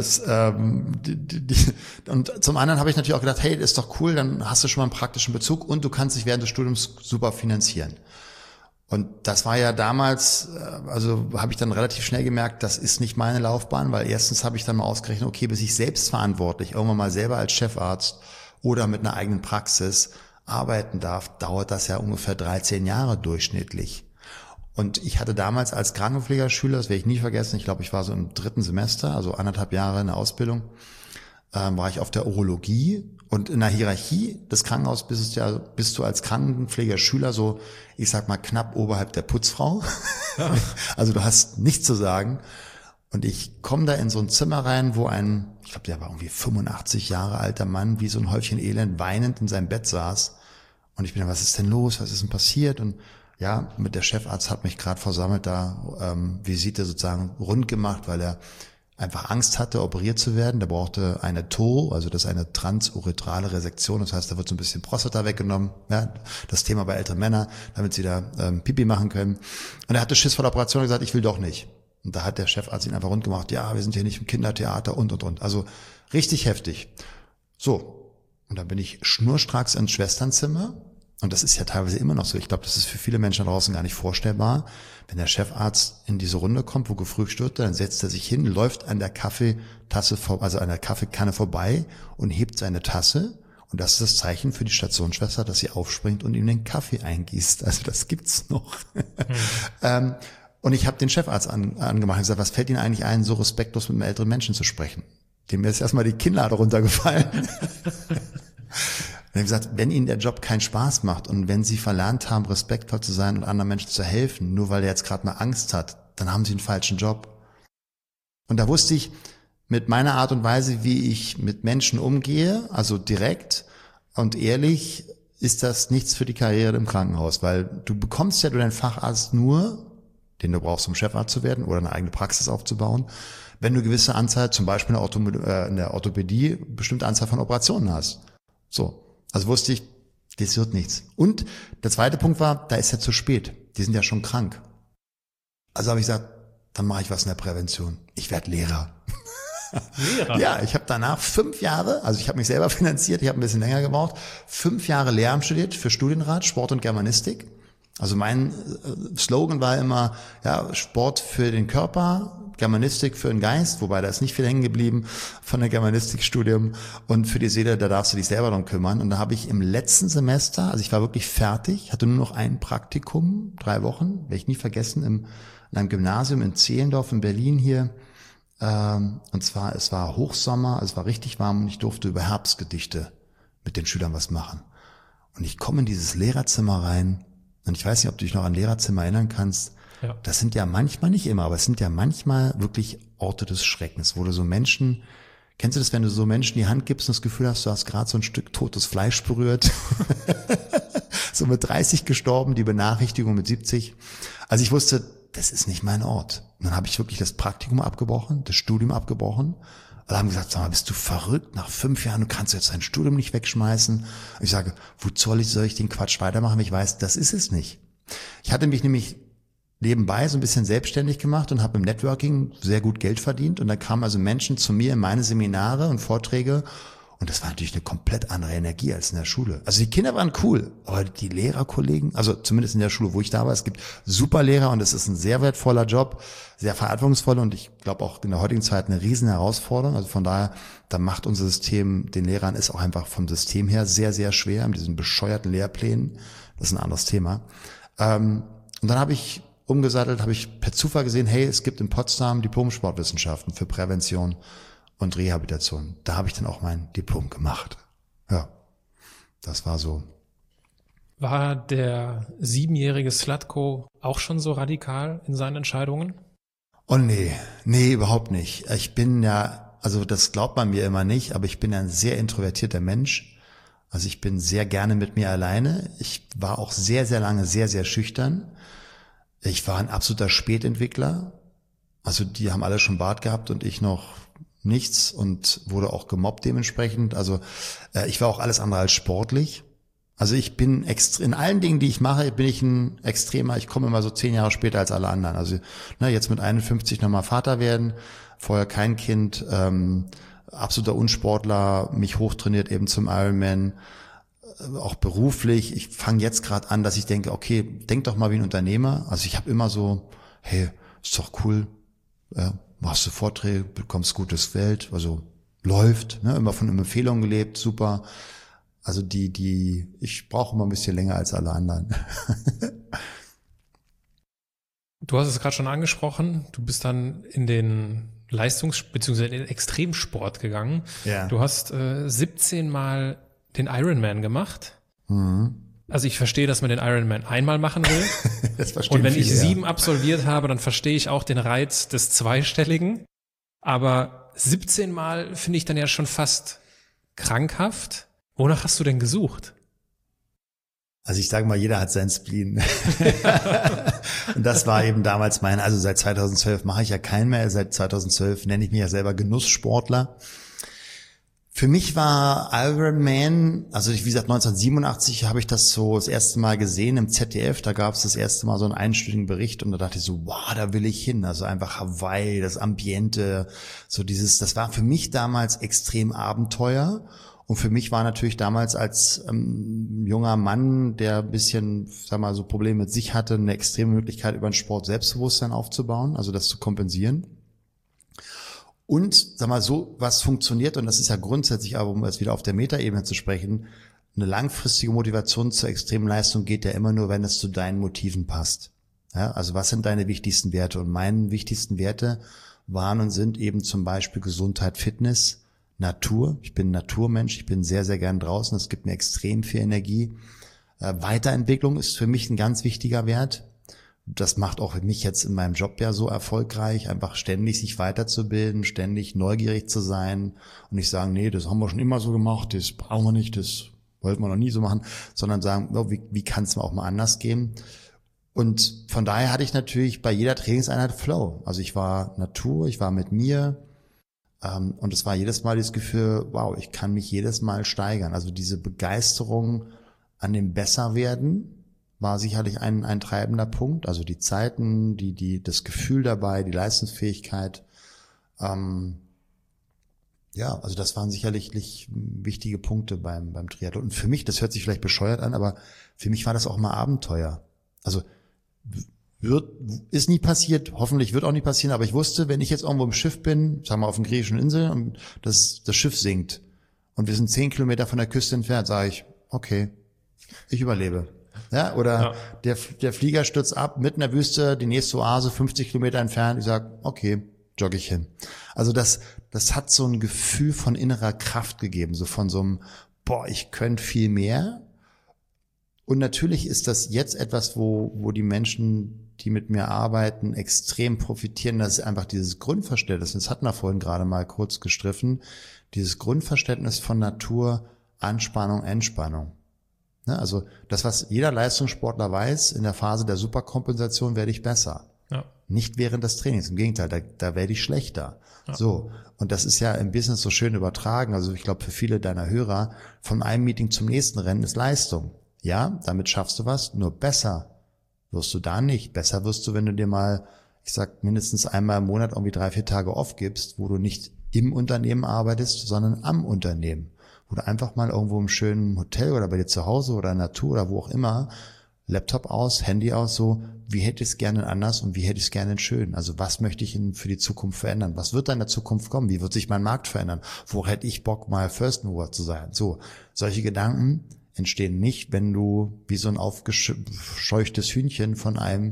[SPEAKER 3] und zum anderen habe ich natürlich auch gedacht, hey, das ist doch cool, dann hast du schon mal einen praktischen Bezug und du kannst dich während des Studiums super finanzieren. Und das war ja damals, also habe ich dann relativ schnell gemerkt, das ist nicht meine Laufbahn, weil erstens habe ich dann mal ausgerechnet, okay, bis ich selbstverantwortlich irgendwann mal selber als Chefarzt oder mit einer eigenen Praxis arbeiten darf, dauert das ja ungefähr 13 Jahre durchschnittlich. Und ich hatte damals als Krankenpflegerschüler, das werde ich nie vergessen, ich glaube, ich war so im 3. Semester, also 1,5 Jahre in der Ausbildung, war ich auf der Urologie, und in der Hierarchie des Krankenhauses bist du als Krankenpflegerschüler so, ich sag mal, knapp oberhalb der Putzfrau. Ja. Also du hast nichts zu sagen. Und ich komme da in so ein Zimmer rein, wo ich glaube, der war irgendwie 85 Jahre alter Mann, wie so ein Häufchen Elend, weinend in seinem Bett saß. Und ich bin dann, was ist denn los? Was ist denn passiert? Und ja, mit der Chefarzt hat mich gerade versammelt, da Visite sozusagen rund gemacht, weil er einfach Angst hatte, operiert zu werden. Der brauchte eine TO, also das ist eine transuretrale Resektion. Das heißt, da wird so ein bisschen Prostata weggenommen. Ja, das Thema bei älteren Männern, damit sie da Pipi machen können. Und er hatte Schiss vor der Operation und gesagt, ich will doch nicht. Und da hat der Chefarzt ihn einfach rund gemacht. Ja, wir sind hier nicht im Kindertheater und. Also richtig heftig. So. Und dann bin ich schnurstracks ins Schwesternzimmer. Und das ist ja teilweise immer noch so. Ich glaube, das ist für viele Menschen da draußen gar nicht vorstellbar. Wenn der Chefarzt in diese Runde kommt, wo gefrühstückt wird, dann setzt er sich hin, läuft an der Kaffeetasse, also an der Kaffeekanne vorbei und hebt seine Tasse. Und das ist das Zeichen für die Stationsschwester, dass sie aufspringt und ihm den Kaffee eingießt. Also das gibt's noch. Und ich habe den Chefarzt angemacht und gesagt, was fällt Ihnen eigentlich ein, so respektlos mit einem älteren Menschen zu sprechen? Dem ist erstmal die Kinnlade runtergefallen. er hat gesagt, wenn Ihnen der Job keinen Spaß macht und wenn Sie verlernt haben, respektvoll zu sein und anderen Menschen zu helfen, nur weil er jetzt gerade mal Angst hat, dann haben Sie einen falschen Job. Und da wusste ich, mit meiner Art und Weise, wie ich mit Menschen umgehe, also direkt und ehrlich, ist das nichts für die Karriere im Krankenhaus, weil du bekommst ja durch deinen Facharzt nur, den du brauchst, um Chefarzt zu werden oder eine eigene Praxis aufzubauen, wenn du gewisse Anzahl, zum Beispiel in der Orthopädie, bestimmte Anzahl von Operationen hast. So, also wusste ich, das wird nichts. Und der zweite Punkt war, da ist ja zu spät. Die sind ja schon krank. Also habe ich gesagt, dann mache ich was in der Prävention. Ich werde Lehrer. Lehrer? Ja, ich habe danach 5 Jahre, also ich habe mich selber finanziert, ich habe ein bisschen länger gebraucht, 5 Jahre Lehramt studiert für Studienrat, Sport und Germanistik. Also mein Slogan war immer, ja, Sport für den Körper, Germanistik für den Geist, wobei da ist nicht viel hängen geblieben von der Germanistikstudium, und für die Seele, da darfst du dich selber drum kümmern. Und da habe ich im letzten Semester, also ich war wirklich fertig, hatte nur noch ein Praktikum, 3 Wochen, werde ich nie vergessen, in einem Gymnasium in Zehlendorf in Berlin hier. Und zwar, es war Hochsommer, es war richtig warm und ich durfte über Herbstgedichte mit den Schülern was machen. Und ich komme in dieses Lehrerzimmer rein und ich weiß nicht, ob du dich noch an Lehrerzimmer erinnern kannst. Ja. Das sind ja manchmal, nicht immer, aber es sind ja manchmal wirklich Orte des Schreckens, wo du so Menschen, kennst du das, wenn du so Menschen die Hand gibst und das Gefühl hast, du hast gerade so ein Stück totes Fleisch berührt? So mit 30 gestorben, die Benachrichtigung mit 70. Also ich wusste, das ist nicht mein Ort. Und dann habe ich wirklich das Praktikum abgebrochen, das Studium abgebrochen. Alle haben gesagt, sag mal, bist du verrückt? Nach 5 Jahren, du kannst jetzt dein Studium nicht wegschmeißen. Und ich sage, soll ich den Quatsch weitermachen, wenn ich weiß, das ist es nicht. Ich hatte mich nämlich nebenbei so ein bisschen selbstständig gemacht und habe im Networking sehr gut Geld verdient. Und da kamen also Menschen zu mir in meine Seminare und Vorträge. Und das war natürlich eine komplett andere Energie als in der Schule. Also die Kinder waren cool, aber die Lehrerkollegen, also zumindest in der Schule, wo ich da war, es gibt super Lehrer und es ist ein sehr wertvoller Job, sehr verantwortungsvoll und ich glaube auch in der heutigen Zeit eine riesen Herausforderung. Also von daher, da macht unser System den Lehrern ist auch einfach vom System her sehr, sehr schwer mit diesen bescheuerten Lehrplänen. Das ist ein anderes Thema. Und dann habe ich umgesattelt, habe ich per Zufall gesehen, hey, es gibt in Potsdam Diplom-Sportwissenschaften für Prävention und Rehabilitation. Da habe ich dann auch mein Diplom gemacht. Ja, das war so.
[SPEAKER 1] War der 7-jährige Slatko auch schon so radikal in seinen Entscheidungen?
[SPEAKER 3] Oh nee, überhaupt nicht. Ich bin ja, also das glaubt man mir immer nicht, aber ich bin ein sehr introvertierter Mensch. Also ich bin sehr gerne mit mir alleine. Ich war auch sehr, sehr lange sehr, sehr schüchtern. Ich war ein absoluter Spätentwickler. Also die haben alle schon Bart gehabt und ich noch nichts und wurde auch gemobbt dementsprechend. Also ich war auch alles andere als sportlich. Also ich bin in allen Dingen, die ich mache, bin ich ein Extremer. Ich komme immer so 10 Jahre später als alle anderen. Also jetzt mit 51 nochmal Vater werden, vorher kein Kind, absoluter Unsportler, mich hochtrainiert eben zum Ironman, auch beruflich. Ich fange jetzt gerade an, dass ich denke, okay, denk doch mal wie ein Unternehmer. Also ich habe immer so, hey, ist doch cool, machst du Vorträge, bekommst gutes Geld, also läuft, immer von Empfehlungen gelebt, super. Also ich brauche immer ein bisschen länger als alle anderen.
[SPEAKER 1] Du hast es gerade schon angesprochen, du bist dann in den bzw. in den Extremsport gegangen.
[SPEAKER 3] Ja.
[SPEAKER 1] Du hast 17 Mal den Ironman gemacht.
[SPEAKER 3] Mhm.
[SPEAKER 1] Also ich verstehe, dass man den Ironman einmal machen will.
[SPEAKER 3] Das verstehen
[SPEAKER 1] und wenn
[SPEAKER 3] viele,
[SPEAKER 1] ich 7 absolviert habe, dann verstehe ich auch den Reiz des Zweistelligen. Aber 17 Mal finde ich dann ja schon fast krankhaft. Wonach hast du denn gesucht?
[SPEAKER 3] Also ich sage mal, jeder hat seinen Spleen. Und das war eben damals also seit 2012 mache ich ja keinen mehr. Seit 2012 nenne ich mich ja selber Genusssportler. Für mich war Ironman, also wie gesagt 1987 habe ich das so das erste Mal gesehen im ZDF, da gab es das erste Mal so einen einstündigen Bericht und da dachte ich so, wow, da will ich hin, also einfach Hawaii, das Ambiente, so das war für mich damals extrem Abenteuer und für mich war natürlich damals als junger Mann, der ein bisschen, sag mal, so Probleme mit sich hatte, eine extreme Möglichkeit über den Sport Selbstbewusstsein aufzubauen, also das zu kompensieren. Und, sag mal, so was funktioniert, und das ist ja grundsätzlich, aber um jetzt wieder auf der Metaebene zu sprechen, eine langfristige Motivation zur extremen Leistung geht ja immer nur, wenn es zu deinen Motiven passt. Ja, also was sind deine wichtigsten Werte? Und meine wichtigsten Werte waren und sind eben zum Beispiel Gesundheit, Fitness, Natur. Ich bin ein Naturmensch, ich bin sehr, sehr gern draußen. Das gibt mir extrem viel Energie. Weiterentwicklung ist für mich ein ganz wichtiger Wert. Das macht auch mich jetzt in meinem Job ja so erfolgreich, einfach ständig sich weiterzubilden, ständig neugierig zu sein und nicht sagen, nee, das haben wir schon immer so gemacht, das brauchen wir nicht, das wollten wir noch nie so machen, sondern sagen, oh, wie kann es auch mal anders gehen? Und von daher hatte ich natürlich bei jeder Trainingseinheit Flow. Also ich war Natur, ich war mit mir und es war jedes Mal das Gefühl, wow, ich kann mich jedes Mal steigern. Also diese Begeisterung an dem Besserwerden war sicherlich ein treibender Punkt. Also die Zeiten, das Gefühl dabei, die Leistungsfähigkeit. Also das waren sicherlich wichtige Punkte beim Triathlon. Und für mich, das hört sich vielleicht bescheuert an, aber für mich war das auch mal Abenteuer. Also ist nie passiert, hoffentlich wird auch nie passieren, aber ich wusste, wenn ich jetzt irgendwo im Schiff bin, sagen wir auf einer griechischen Insel und das Schiff sinkt und wir sind 10 Kilometer von der Küste entfernt, sage ich, okay, ich überlebe. Ja, oder der Flieger stürzt ab, mitten in der Wüste, die nächste Oase 50 Kilometer entfernt. Ich sag, okay, jogge ich hin. Also das hat so ein Gefühl von innerer Kraft gegeben, so von so einem, ich könnte viel mehr. Und natürlich ist das jetzt etwas, wo die Menschen, die mit mir arbeiten, extrem profitieren. Das ist einfach dieses Grundverständnis, das hatten wir vorhin gerade mal kurz gestriffen, dieses Grundverständnis von Natur, Anspannung, Entspannung. Also das, was jeder Leistungssportler weiß, in der Phase der Superkompensation werde ich besser. Ja. Nicht während des Trainings, im Gegenteil, da werde ich schlechter. Ja. So, und das ist ja im Business so schön übertragen. Also ich glaube, für viele deiner Hörer, von einem Meeting zum nächsten Rennen ist Leistung. Ja, damit schaffst du was, nur besser wirst du da nicht. Besser wirst du, wenn du dir mal, ich sag, mindestens einmal im Monat irgendwie 3-4 Tage off gibst, wo du nicht im Unternehmen arbeitest, sondern am Unternehmen. Wo du einfach mal irgendwo im schönen Hotel oder bei dir zu Hause oder in der Natur oder wo auch immer, Laptop aus, Handy aus, so, wie hätte ich es gerne anders und wie hätte ich es gerne schön? Also was möchte ich für die Zukunft verändern? Was wird da in der Zukunft kommen? Wie wird sich mein Markt verändern? Wo hätte ich Bock, mal First Mover zu sein? So, solche Gedanken entstehen nicht, wenn du wie so ein aufgescheuchtes Hühnchen von einem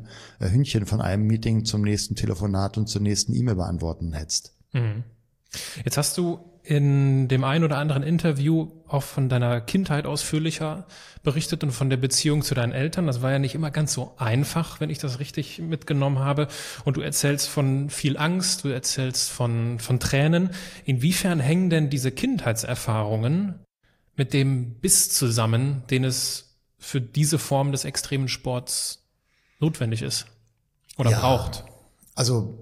[SPEAKER 3] Meeting zum nächsten Telefonat und zur nächsten E-Mail beantworten hättest.
[SPEAKER 1] Mhm. Jetzt hast du in dem ein oder anderen Interview auch von deiner Kindheit ausführlicher berichtet und von der Beziehung zu deinen Eltern. Das war ja nicht immer ganz so einfach, wenn ich das richtig mitgenommen habe. Und du erzählst von viel Angst, du erzählst von Tränen. Inwiefern hängen denn diese Kindheitserfahrungen mit dem Biss zusammen, den es für diese Form des extremen Sports notwendig ist oder braucht?
[SPEAKER 3] Also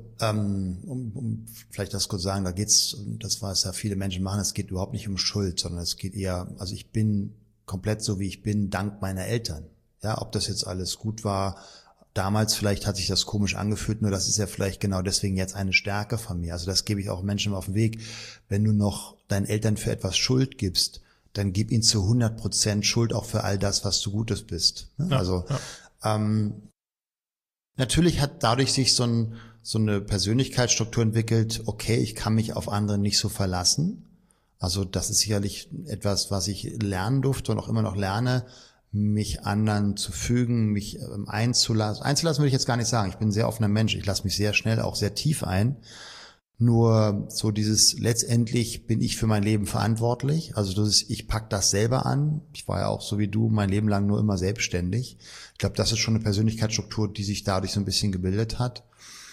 [SPEAKER 3] um vielleicht das kurz sagen, da geht's, das was ja viele Menschen machen, es geht überhaupt nicht um Schuld, sondern es geht eher, also ich bin komplett so, wie ich bin, dank meiner Eltern. Ja, ob das jetzt alles gut war, damals vielleicht hat sich das komisch angefühlt, nur das ist ja vielleicht genau deswegen jetzt eine Stärke von mir. Also das gebe ich auch Menschen auf den Weg. Wenn du noch deinen Eltern für etwas Schuld gibst, dann gib ihnen zu 100% Schuld auch für all das, was du Gutes bist. Ja, natürlich hat dadurch sich so eine Persönlichkeitsstruktur entwickelt, okay, ich kann mich auf andere nicht so verlassen. Also das ist sicherlich etwas, was ich lernen durfte und auch immer noch lerne, mich anderen zu fügen, mich einzulassen. Einzulassen würde ich jetzt gar nicht sagen. Ich bin ein sehr offener Mensch. Ich lasse mich sehr schnell, auch sehr tief ein. Nur so dieses, letztendlich bin ich für mein Leben verantwortlich. Also ich pack das selber an. Ich war ja auch so wie du mein Leben lang nur immer selbstständig. Ich glaube, das ist schon eine Persönlichkeitsstruktur, die sich dadurch so ein bisschen gebildet hat.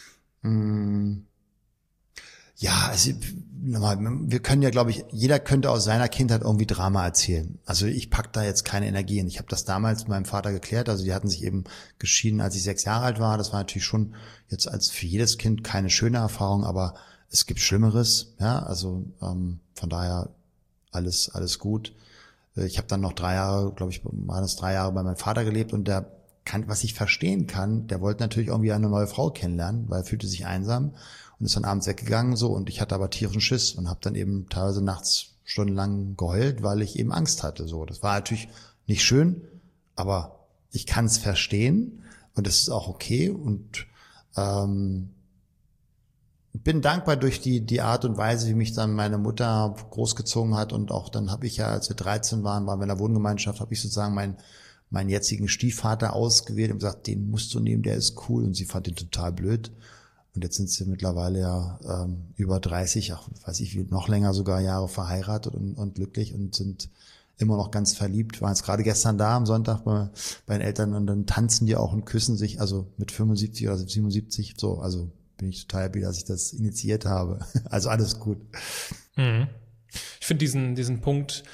[SPEAKER 3] Ja, also wir können ja, glaube ich, jeder könnte aus seiner Kindheit irgendwie Drama erzählen. Also ich pack da jetzt keine Energie in. Ich habe das damals mit meinem Vater geklärt. Also die hatten sich eben geschieden, als ich 6 Jahre alt war. Das war natürlich schon jetzt als für jedes Kind keine schöne Erfahrung, aber es gibt Schlimmeres. Ja, also von daher alles gut. Ich habe dann noch 3 Jahre, glaube ich, waren es 3 Jahre bei meinem Vater gelebt und der kann, was ich verstehen kann, der wollte natürlich irgendwie eine neue Frau kennenlernen, weil er fühlte sich einsam und ist dann abends weggegangen so und ich hatte aber tierischen Schiss und habe dann eben teilweise nachts stundenlang geheult, weil ich eben Angst hatte. So, das war natürlich nicht schön, aber ich kann es verstehen und das ist auch okay und bin dankbar durch die Art und Weise, wie mich dann meine Mutter großgezogen hat und auch dann habe ich ja, als wir 13 waren wir in der Wohngemeinschaft, habe ich sozusagen meinen jetzigen Stiefvater ausgewählt und gesagt, den musst du nehmen, der ist cool und sie fand den total blöd Und jetzt sind sie mittlerweile ja über 30, ach, weiß ich, noch länger sogar Jahre verheiratet und glücklich und sind immer noch ganz verliebt. Waren jetzt gerade gestern da am Sonntag bei den Eltern und dann tanzen die auch und küssen sich, also mit 75 oder 77, so, also bin ich total happy, dass ich das initiiert habe. Also alles gut.
[SPEAKER 1] Mhm. Ich finde diesen Punkt,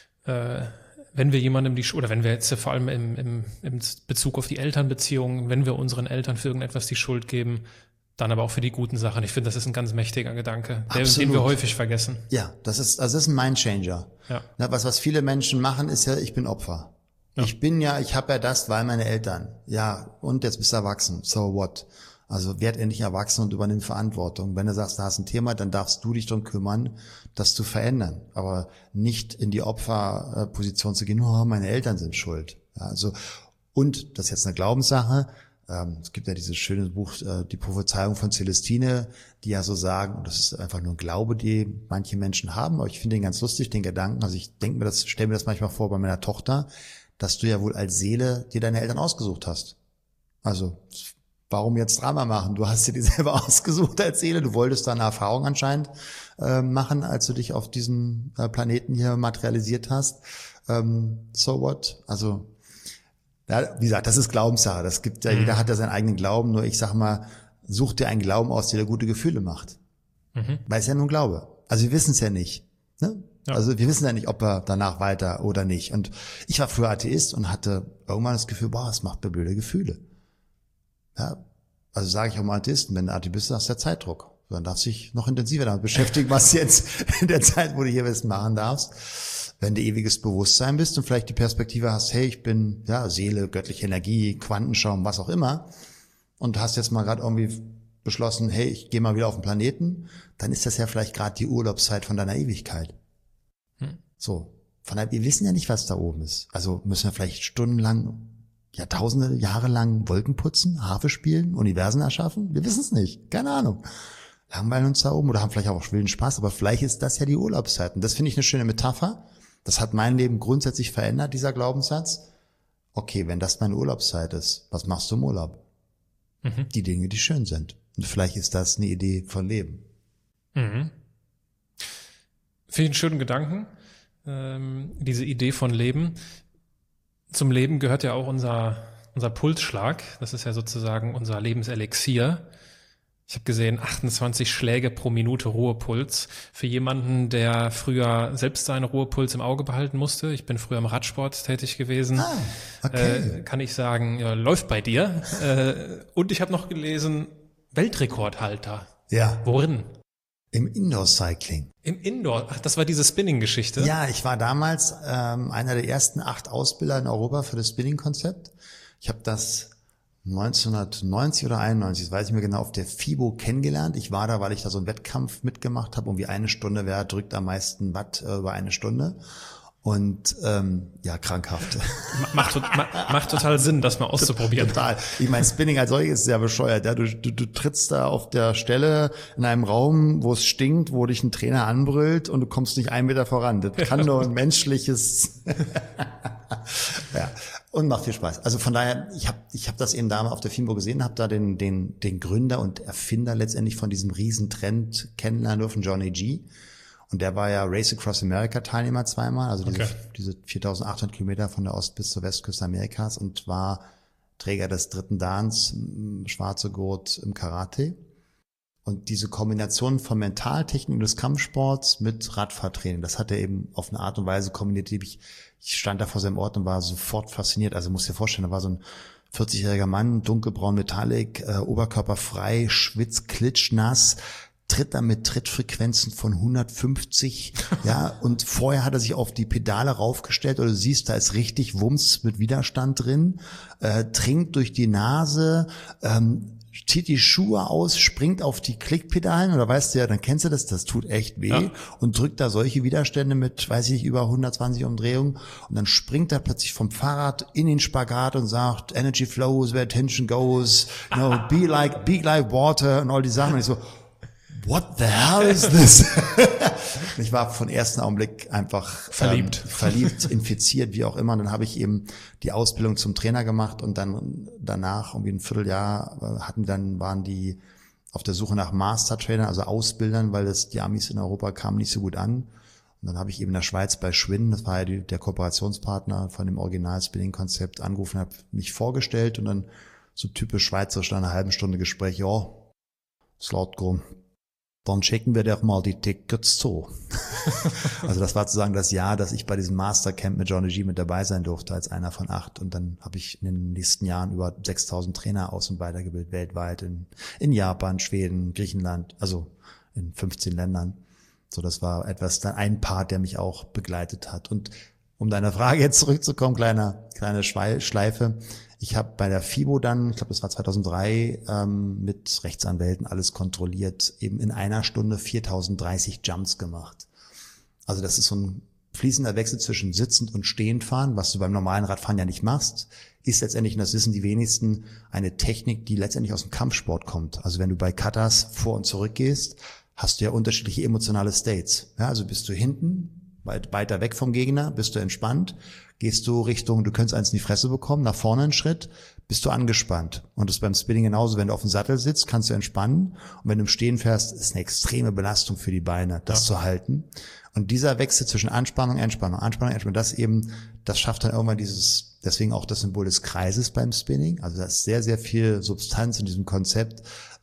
[SPEAKER 1] wenn wir jemandem oder wenn wir jetzt vor allem im Bezug auf die Elternbeziehungen, wenn wir unseren Eltern für irgendetwas die Schuld geben, dann aber auch für die guten Sachen. Ich finde, das ist ein ganz mächtiger Gedanke, den wir häufig vergessen.
[SPEAKER 3] Ja, das ist ein Mindchanger.
[SPEAKER 1] Ja.
[SPEAKER 3] Was viele Menschen machen, ist ja, ich bin Opfer. Ja. Ich habe ja das, weil meine Eltern. Ja, und jetzt bist du erwachsen. So what? Also werd endlich erwachsen und übernimm Verantwortung. Wenn du sagst, da hast ein Thema, dann darfst du dich darum kümmern, das zu verändern. Aber nicht in die Opferposition zu gehen, oh, meine Eltern sind schuld. Ja, also, und das ist jetzt eine Glaubenssache. Es gibt ja dieses schöne Buch, die Prophezeiung von Celestine, die ja so sagen, und das ist einfach nur ein Glaube, die manche Menschen haben, aber ich finde den ganz lustig, den Gedanken, also ich stelle mir das manchmal vor bei meiner Tochter, dass du ja wohl als Seele dir deine Eltern ausgesucht hast. Also, warum jetzt Drama machen? Du hast dir die selber ausgesucht als Seele, du wolltest da eine Erfahrung anscheinend machen, als du dich auf diesem Planeten hier materialisiert hast. So what? Also, ja, wie gesagt, das ist Glaubenssache. Das gibt ja, jeder hat ja seinen eigenen Glauben. Nur ich sag mal, such dir einen Glauben aus, der dir gute Gefühle macht. Weil es ja nur Glaube. Also wir wissen es ja nicht. Ne? Ja. Also wir wissen ja nicht, ob er danach weiter oder nicht. Und ich war früher Atheist und hatte irgendwann das Gefühl, boah, es macht mir blöde Gefühle. Ja, also sage ich auch mal Atheisten, wenn du Atheist bist, hast du ja Zeitdruck. Dann darfst du dich noch intensiver damit beschäftigen, was du jetzt in der Zeit, wo du hier bist, machen darfst. Wenn du ewiges Bewusstsein bist und vielleicht die Perspektive hast, hey, ich bin ja Seele, göttliche Energie, Quantenschaum, was auch immer, und hast jetzt mal gerade irgendwie beschlossen, hey, ich gehe mal wieder auf den Planeten, dann ist das ja vielleicht gerade die Urlaubszeit von deiner Ewigkeit. So, von daher, wir wissen ja nicht, was da oben ist. Also müssen wir vielleicht stundenlang, Jahrtausende, Jahre lang Wolken putzen, Harfe spielen, Universen erschaffen? Wir wissen es nicht, keine Ahnung. Langweilen uns da oben oder haben vielleicht auch wilden Spaß, aber vielleicht ist das ja die Urlaubszeit. Und das finde ich eine schöne Metapher. Das hat mein Leben grundsätzlich verändert, dieser Glaubenssatz. Okay, wenn das meine Urlaubszeit ist, was machst du im Urlaub? Die Dinge, die schön sind. Und vielleicht ist das eine Idee von Leben.
[SPEAKER 1] Finde ich einen schönen Gedanken, diese Idee von Leben. Zum Leben gehört ja auch unser Pulsschlag. Das ist ja sozusagen unser Lebenselixier. Ich habe gesehen, 28 Schläge pro Minute Ruhepuls. Für jemanden, der früher selbst seinen Ruhepuls im Auge behalten musste, ich bin früher im Radsport tätig gewesen, kann ich sagen, ja, läuft bei dir. Und ich habe noch gelesen, Weltrekordhalter.
[SPEAKER 3] Ja.
[SPEAKER 1] Worin?
[SPEAKER 3] Im Indoor-Cycling.
[SPEAKER 1] Im Indoor? Ach, das war diese Spinning-Geschichte?
[SPEAKER 3] Ja, ich war damals einer der ersten 8 Ausbilder in Europa für das Spinning-Konzept. Ich habe das 1990 oder 91, das weiß ich mir genau, auf der FIBO kennengelernt. Ich war da, weil ich da so einen Wettkampf mitgemacht habe, irgendwie 1 Stunde, wer drückt am meisten Watt über 1 Stunde. Und ja, krankhaft.
[SPEAKER 1] Macht total Sinn, das mal auszuprobieren.
[SPEAKER 3] Total. Ich meine, Spinning als solches ist sehr bescheuert. Ja, du trittst da auf der Stelle in einem Raum, wo es stinkt, wo dich ein Trainer anbrüllt und du kommst nicht 1 Meter voran. Das kann nur ein menschliches... ja. Und macht viel Spaß. Also von daher, ich hab das eben da auf der FIBO gesehen, habe da den Gründer und Erfinder letztendlich von diesem Riesentrend kennenlernen dürfen, Johnny G. Und der war ja Race Across America Teilnehmer zweimal, also diese 4.800 Kilometer von der Ost- bis zur Westküste Amerikas und war Träger des 3. Dans, schwarze Gurt im Karate. Und diese Kombination von Mentaltechnik und des Kampfsports mit Radfahrtraining, das hat er eben auf eine Art und Weise kombiniert, ich stand da vor seinem Ort und war sofort fasziniert. Also musst dir vorstellen, da war so ein 40-jähriger Mann, dunkelbraun Metallic, oberkörperfrei, schwitzt, klitschnass, tritt da mit Trittfrequenzen von 150, ja, und vorher hat er sich auf die Pedale raufgestellt, oder du siehst, da ist richtig Wumms mit Widerstand drin, trinkt durch die Nase, zieht die Schuhe aus, springt auf die Klickpedalen, oder weißt du ja, dann kennst du das tut echt weh, ja. Und drückt da solche Widerstände mit, weiß ich nicht, über 120 Umdrehungen und dann springt er plötzlich vom Fahrrad in den Spagat und sagt, Energy flows where attention goes, be like water und all die Sachen und ich so, what the hell is this? Ich war von ersten Augenblick einfach verliebt, infiziert, wie auch immer. Und dann habe ich eben die Ausbildung zum Trainer gemacht und dann danach irgendwie ein Vierteljahr waren die auf der Suche nach Master-Trainern, also Ausbildern, weil die Amis in Europa kamen nicht so gut an. Und dann habe ich eben in der Schweiz bei Schwinn, das war ja der Kooperationspartner von dem Original-Spinning-Konzept, angerufen, habe mich vorgestellt und dann so typisch schweizerisch nach einer halben Stunde Gespräch, ja, Slatko, dann schicken wir doch mal die Tickets zu. Also das war sozusagen das Jahr, dass ich bei diesem Mastercamp mit Johnny G mit dabei sein durfte als einer von 8. Und dann habe ich in den nächsten Jahren über 6.000 Trainer aus- und weitergebildet, weltweit, in Japan, Schweden, Griechenland, also in 15 Ländern. So, das war dann ein Part, der mich auch begleitet hat. Und um deine Frage jetzt zurückzukommen, kleine Schleife. Ich habe bei der FIBO dann, ich glaube, das war 2003, mit Rechtsanwälten alles kontrolliert, eben in einer Stunde 4.030 Jumps gemacht. Also das ist so ein fließender Wechsel zwischen sitzend und stehend fahren, was du beim normalen Radfahren ja nicht machst, ist letztendlich, und das wissen die wenigsten, eine Technik, die letztendlich aus dem Kampfsport kommt. Also wenn du bei Katas vor und zurück gehst, hast du ja unterschiedliche emotionale States. Ja, also bist du hinten, weiter weg vom Gegner, bist du entspannt, gehst du Richtung, du könntest eins in die Fresse bekommen, nach vorne einen Schritt, bist du angespannt. Und das ist beim Spinning genauso, wenn du auf dem Sattel sitzt, kannst du entspannen. Und wenn du im Stehen fährst, ist eine extreme Belastung für die Beine, das zu halten. Und dieser Wechsel zwischen Anspannung, Entspannung, Anspannung, Entspannung, das schafft dann irgendwann deswegen auch das Symbol des Kreises beim Spinning. Also da ist sehr, sehr viel Substanz in diesem Konzept.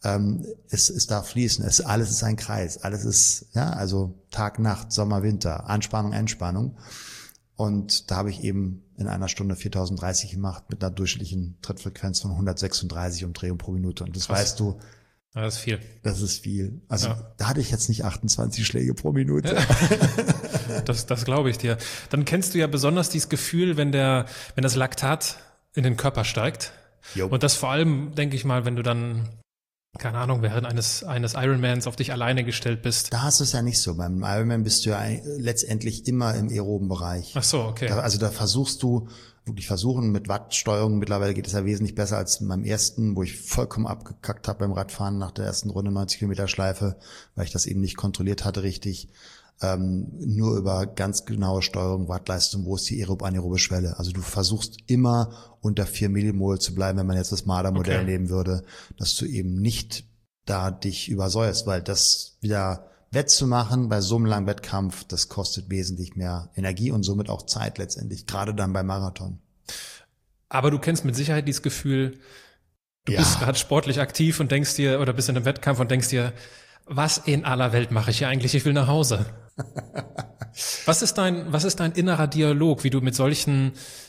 [SPEAKER 3] Es darf fließen, alles ist ein Kreis, alles ist, ja, also Tag, Nacht, Sommer, Winter, Anspannung, Entspannung. Und da habe ich eben in einer Stunde 4.030 gemacht mit einer durchschnittlichen Trittfrequenz von 136 Umdrehungen pro Minute. Und das weißt du.
[SPEAKER 1] Ja, das ist viel. Das
[SPEAKER 3] ist viel. Also da hatte ich jetzt nicht 28 Schläge pro Minute.
[SPEAKER 1] Ja. Das glaube ich dir. Dann kennst du ja besonders dieses Gefühl, wenn das Laktat in den Körper steigt. Jo. Und das vor allem, denke ich mal, wenn du dann, keine Ahnung, während eines Ironmans auf dich alleine gestellt bist.
[SPEAKER 3] Da hast du es ja nicht so. Beim Ironman bist du ja letztendlich immer im aeroben Bereich.
[SPEAKER 1] Ach so, okay.
[SPEAKER 3] Da versuchst du wirklich mit Wattsteuerung. Mittlerweile geht es ja wesentlich besser als beim ersten, wo ich vollkommen abgekackt habe beim Radfahren nach der ersten Runde 90 Kilometer Schleife, weil ich das eben nicht kontrolliert hatte richtig. Nur über ganz genaue Steuerung, Wattleistung, wo ist die anaerobe Schwelle. Also du versuchst immer unter 4 Millimol zu bleiben, wenn man jetzt das Marder-Modell nehmen würde, dass du eben nicht da dich übersäuerst, weil das wieder wettzumachen bei so einem langen Wettkampf, das kostet wesentlich mehr Energie und somit auch Zeit letztendlich, gerade dann beim Marathon.
[SPEAKER 1] Aber du kennst mit Sicherheit dieses Gefühl, du bist gerade sportlich aktiv und denkst dir, oder bist in einem Wettkampf und denkst dir, was in aller Welt mache ich hier eigentlich? Ich will nach Hause. Was ist dein innerer Dialog, wie du mit solchen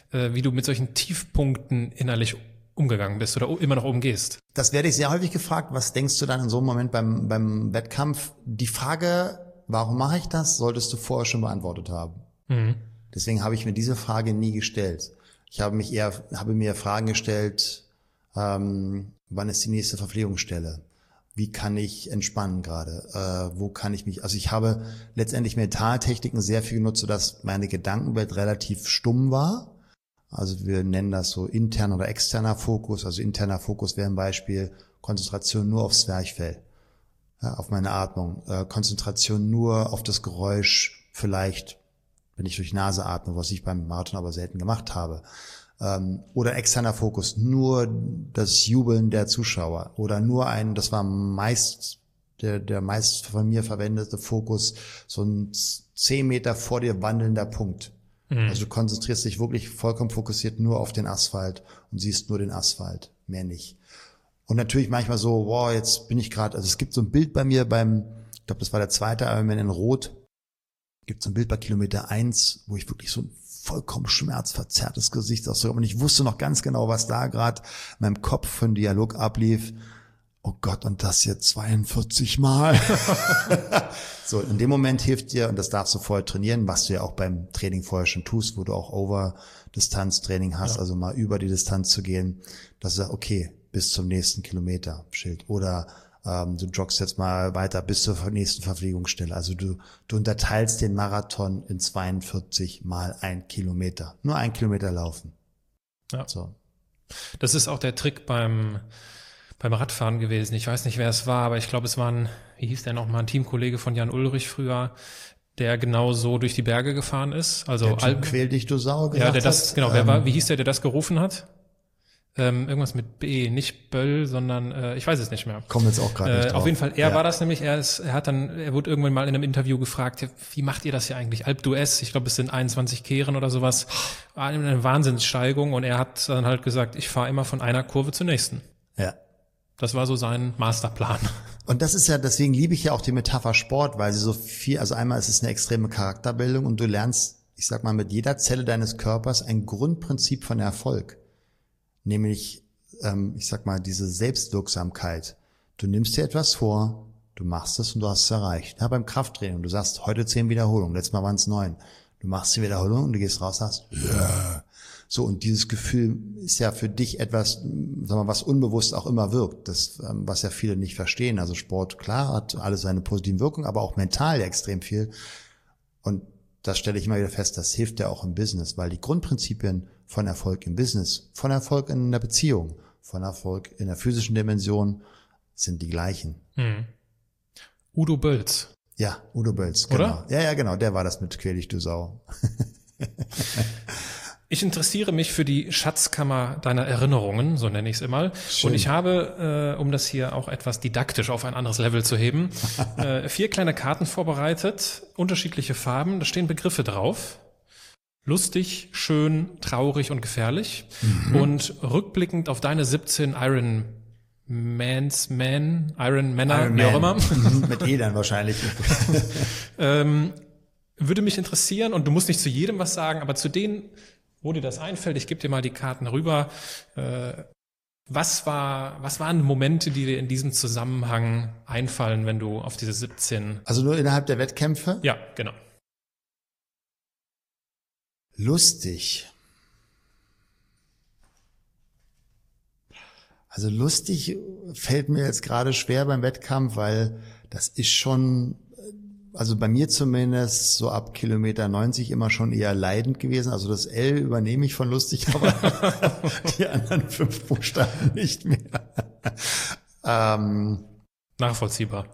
[SPEAKER 1] Tiefpunkten innerlich umgegangen bist oder immer noch umgehst?
[SPEAKER 3] Das werde ich sehr häufig gefragt. Was denkst du dann in so einem Moment beim Wettkampf? Die Frage, warum mache ich das, solltest du vorher schon beantwortet haben. Mhm. Deswegen habe ich mir diese Frage nie gestellt. Ich habe mir Fragen gestellt, wann ist die nächste Verpflegungsstelle? Wie kann ich entspannen gerade? Wo kann ich mich, also ich habe letztendlich Mentaltechniken sehr viel genutzt, sodass meine Gedankenwelt relativ stumm war. Also wir nennen das so interner oder externer Fokus. Also interner Fokus wäre ein Beispiel Konzentration nur aufs Zwerchfell, ja, auf meine Atmung. Konzentration nur auf das Geräusch, vielleicht, wenn ich durch Nase atme, was ich beim Marathon aber selten gemacht habe. Oder externer Fokus, nur das Jubeln der Zuschauer oder nur das war meist der meist von mir verwendete Fokus, so ein 10 Meter vor dir wandelnder Punkt. Mhm. Also du konzentrierst dich wirklich vollkommen fokussiert nur auf den Asphalt und siehst nur den Asphalt, mehr nicht. Und natürlich manchmal so, wow, jetzt bin ich gerade, also es gibt so ein Bild bei mir ich glaube, das war der zweite Ironman in Rot, gibt so ein Bild bei Kilometer 1, wo ich wirklich so ein vollkommen schmerzverzerrtes Gesichtsausdruck und ich wusste noch ganz genau, was da gerade in meinem Kopf für einen Dialog ablief. Oh Gott, und das hier 42 Mal. So, in dem Moment hilft dir, und das darfst du vorher trainieren, was du ja auch beim Training vorher schon tust, wo du auch Over-Distanz-Training hast, also mal über die Distanz zu gehen, dass du sagst, okay, bis zum nächsten Kilometer Schild oder du joggst jetzt mal weiter bis zur nächsten Verpflegungsstelle. Also du unterteilst den Marathon in 42 mal 1 Kilometer. Nur 1 Kilometer laufen.
[SPEAKER 1] Ja. So. Das ist auch der Trick beim Radfahren gewesen. Ich weiß nicht, wer es war, aber ich glaube, es war wie hieß der nochmal, ein Teamkollege von Jan Ulrich früher, der genau so durch die Berge gefahren ist. Also
[SPEAKER 3] quäl dich, du Sau.
[SPEAKER 1] Ja, wie hieß der das gerufen hat? Irgendwas mit B, nicht Böll, sondern ich weiß es nicht mehr.
[SPEAKER 3] Kommen jetzt auch gerade nicht drauf.
[SPEAKER 1] Auf jeden Fall, er war das nämlich, er wurde irgendwann mal in einem Interview gefragt, ja, wie macht ihr das hier eigentlich? Alpe d'Huez, ich glaube, es sind 21 Kehren oder sowas, eine Wahnsinnssteigung, und er hat dann halt gesagt, ich fahre immer von einer Kurve zur nächsten.
[SPEAKER 3] Ja.
[SPEAKER 1] Das war so sein Masterplan.
[SPEAKER 3] Und das ist ja, deswegen liebe ich ja auch die Metapher Sport, weil sie so viel, also einmal ist es eine extreme Charakterbildung und du lernst, ich sag mal, mit jeder Zelle deines Körpers ein Grundprinzip von Erfolg. Nämlich, ich sag mal, diese Selbstwirksamkeit. Du nimmst dir etwas vor, du machst es und du hast es erreicht. Ja, beim Krafttraining, du sagst, heute 10 Wiederholungen, letztes Mal waren es 9. Du machst die Wiederholung und du gehst raus, sagst, ja. So, und dieses Gefühl ist ja für dich etwas, sagen wir mal, was unbewusst auch immer wirkt, das, was ja viele nicht verstehen. Also Sport, klar, hat alles seine positiven Wirkungen, aber auch mental ja extrem viel. Und das stelle ich immer wieder fest, das hilft ja auch im Business, weil die Grundprinzipien von Erfolg im Business, von Erfolg in der Beziehung, von Erfolg in der physischen Dimension sind die gleichen.
[SPEAKER 1] Udo Bölz.
[SPEAKER 3] Ja, Udo Bölz, genau.
[SPEAKER 1] Oder?
[SPEAKER 3] Ja, genau, der war das mit Quäl dich, du Sau.
[SPEAKER 1] Ich interessiere mich für die Schatzkammer deiner Erinnerungen, so nenne ich es immer.
[SPEAKER 3] Schön.
[SPEAKER 1] Und ich habe, um das hier auch etwas didaktisch auf ein anderes Level zu heben, 4 kleine Karten vorbereitet, unterschiedliche Farben, da stehen Begriffe drauf. Lustig, schön, traurig und gefährlich. Und rückblickend auf deine 17 Iron Männer, wie auch immer.
[SPEAKER 3] Mit E dann wahrscheinlich.
[SPEAKER 1] Würde mich interessieren, und du musst nicht zu jedem was sagen, aber zu denen, wo dir das einfällt, ich gebe dir mal die Karten rüber. Was waren Momente, die dir in diesem Zusammenhang einfallen, wenn du auf diese 17...
[SPEAKER 3] Also nur innerhalb der Wettkämpfe?
[SPEAKER 1] Ja, genau.
[SPEAKER 3] Lustig. Also lustig fällt mir jetzt gerade schwer beim Wettkampf, weil das ist schon, also bei mir zumindest so ab Kilometer 90 immer schon eher leidend gewesen. Also das L übernehme ich von lustig, aber die anderen 5 Buchstaben nicht mehr.
[SPEAKER 1] Nachvollziehbar.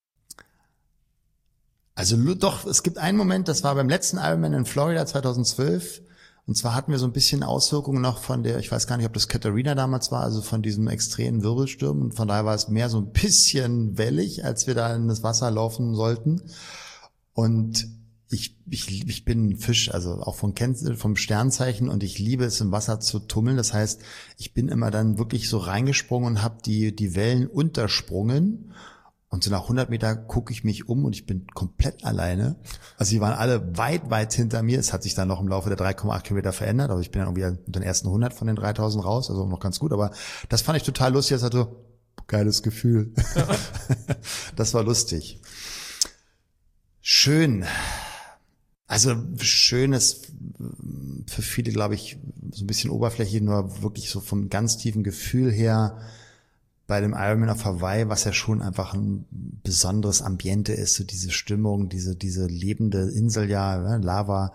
[SPEAKER 3] Also doch, es gibt einen Moment, das war beim letzten Ironman in Florida 2012. Und zwar hatten wir so ein bisschen Auswirkungen noch von der, ich weiß gar nicht, ob das Katharina damals war, also von diesem extremen Wirbelsturm. Und von daher war es mehr so ein bisschen wellig, als wir da in das Wasser laufen sollten. Und ich bin ein Fisch, also auch vom Sternzeichen, und ich liebe es, im Wasser zu tummeln. Das heißt, ich bin immer dann wirklich so reingesprungen und habe die Wellen untersprungen. Und so nach 100 Meter gucke ich mich um und ich bin komplett alleine. Also die waren alle weit, weit hinter mir. Es hat sich dann noch im Laufe der 3,8 Kilometer verändert. Also ich bin dann irgendwie unter den ersten 100 von den 3000 raus, also noch ganz gut. Aber das fand ich total lustig. Das hatte geiles Gefühl. Ja. Das war lustig. Schön. Also schön ist für viele, glaube ich, so ein bisschen oberflächlich, nur wirklich so vom ganz tiefen Gefühl her bei dem Ironman auf Hawaii, was ja schon einfach ein besonderes Ambiente ist, so diese Stimmung, diese lebende Insel, ja, Lava,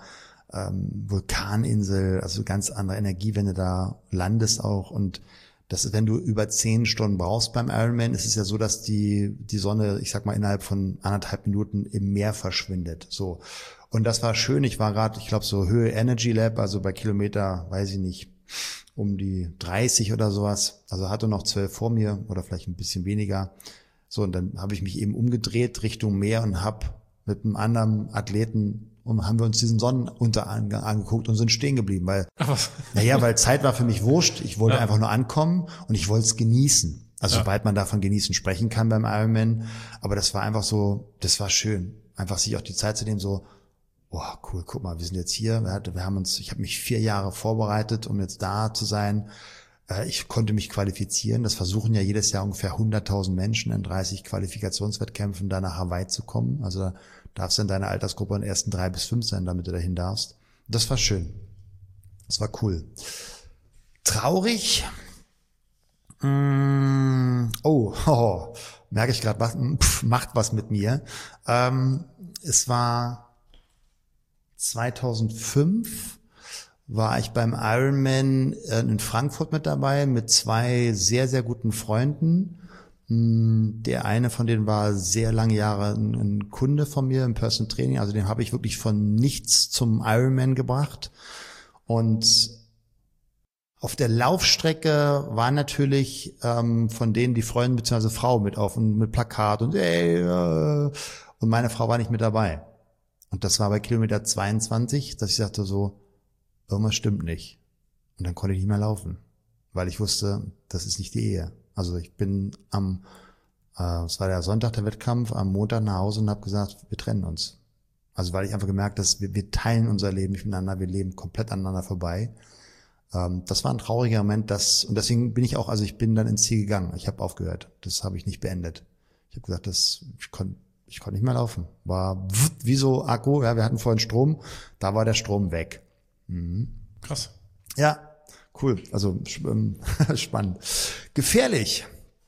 [SPEAKER 3] Vulkaninsel, also ganz andere Energie, wenn du da landest auch. Und das, wenn du über 10 Stunden brauchst beim Ironman, ist es ja so, dass die Sonne, ich sag mal, innerhalb von 1,5 Minuten im Meer verschwindet. So. Und das war schön. Ich war gerade, ich glaube, so Höhe Energy Lab, also bei Kilometer, weiß ich nicht, um die 30 oder sowas. Also hatte noch 12 vor mir oder vielleicht ein bisschen weniger. So, und dann habe ich mich eben umgedreht Richtung Meer und habe mit einem anderen Athleten haben wir uns diesen Sonnenuntergang angeguckt und sind stehen geblieben, weil, weil Zeit war für mich wurscht. Ich wollte einfach nur ankommen und ich wollte es genießen. Also sobald man davon genießen sprechen kann beim Ironman. Aber das war einfach so, das war schön. Einfach sich auch die Zeit zu nehmen, so, oh, cool, guck mal, wir sind jetzt hier. Ich habe mich 4 Jahre vorbereitet, um jetzt da zu sein. Ich konnte mich qualifizieren. Das versuchen ja jedes Jahr ungefähr 100.000 Menschen in 30 Qualifikationswettkämpfen da nach Hawaii zu kommen. Also da darfst du in deiner Altersgruppe in den ersten 3 bis 5 sein, damit du dahin darfst. Das war schön. Das war cool. Traurig. Merke ich gerade, macht was mit mir. Es war 2005 war ich beim Ironman in Frankfurt mit dabei mit 2 sehr, sehr guten Freunden. Der eine von denen war sehr lange Jahre ein Kunde von mir im Personal Training. Also den habe ich wirklich von nichts zum Ironman gebracht. Und Auf der Laufstrecke waren natürlich von denen die Freunde bzw. Frau mit auf und mit Plakat und und meine Frau war nicht mit dabei. Und das war bei Kilometer 22, dass ich sagte so, irgendwas stimmt nicht. Und dann konnte ich nicht mehr laufen, weil ich wusste, das ist nicht die Ehe. Also ich bin es war der Sonntag der Wettkampf, am Montag nach Hause und habe gesagt, wir trennen uns. Also weil ich einfach gemerkt habe, dass wir teilen unser Leben nicht miteinander, wir leben komplett aneinander vorbei. Das war ein trauriger Moment, und deswegen bin ich bin dann ins Ziel gegangen. Ich habe aufgehört. Das habe ich nicht beendet. Ich habe gesagt, ich konnte nicht mehr laufen. War wie so Akku, ja, wir hatten vorhin Strom, da war der Strom weg. Mhm.
[SPEAKER 1] Krass.
[SPEAKER 3] Ja, cool. Also spannend. Gefährlich.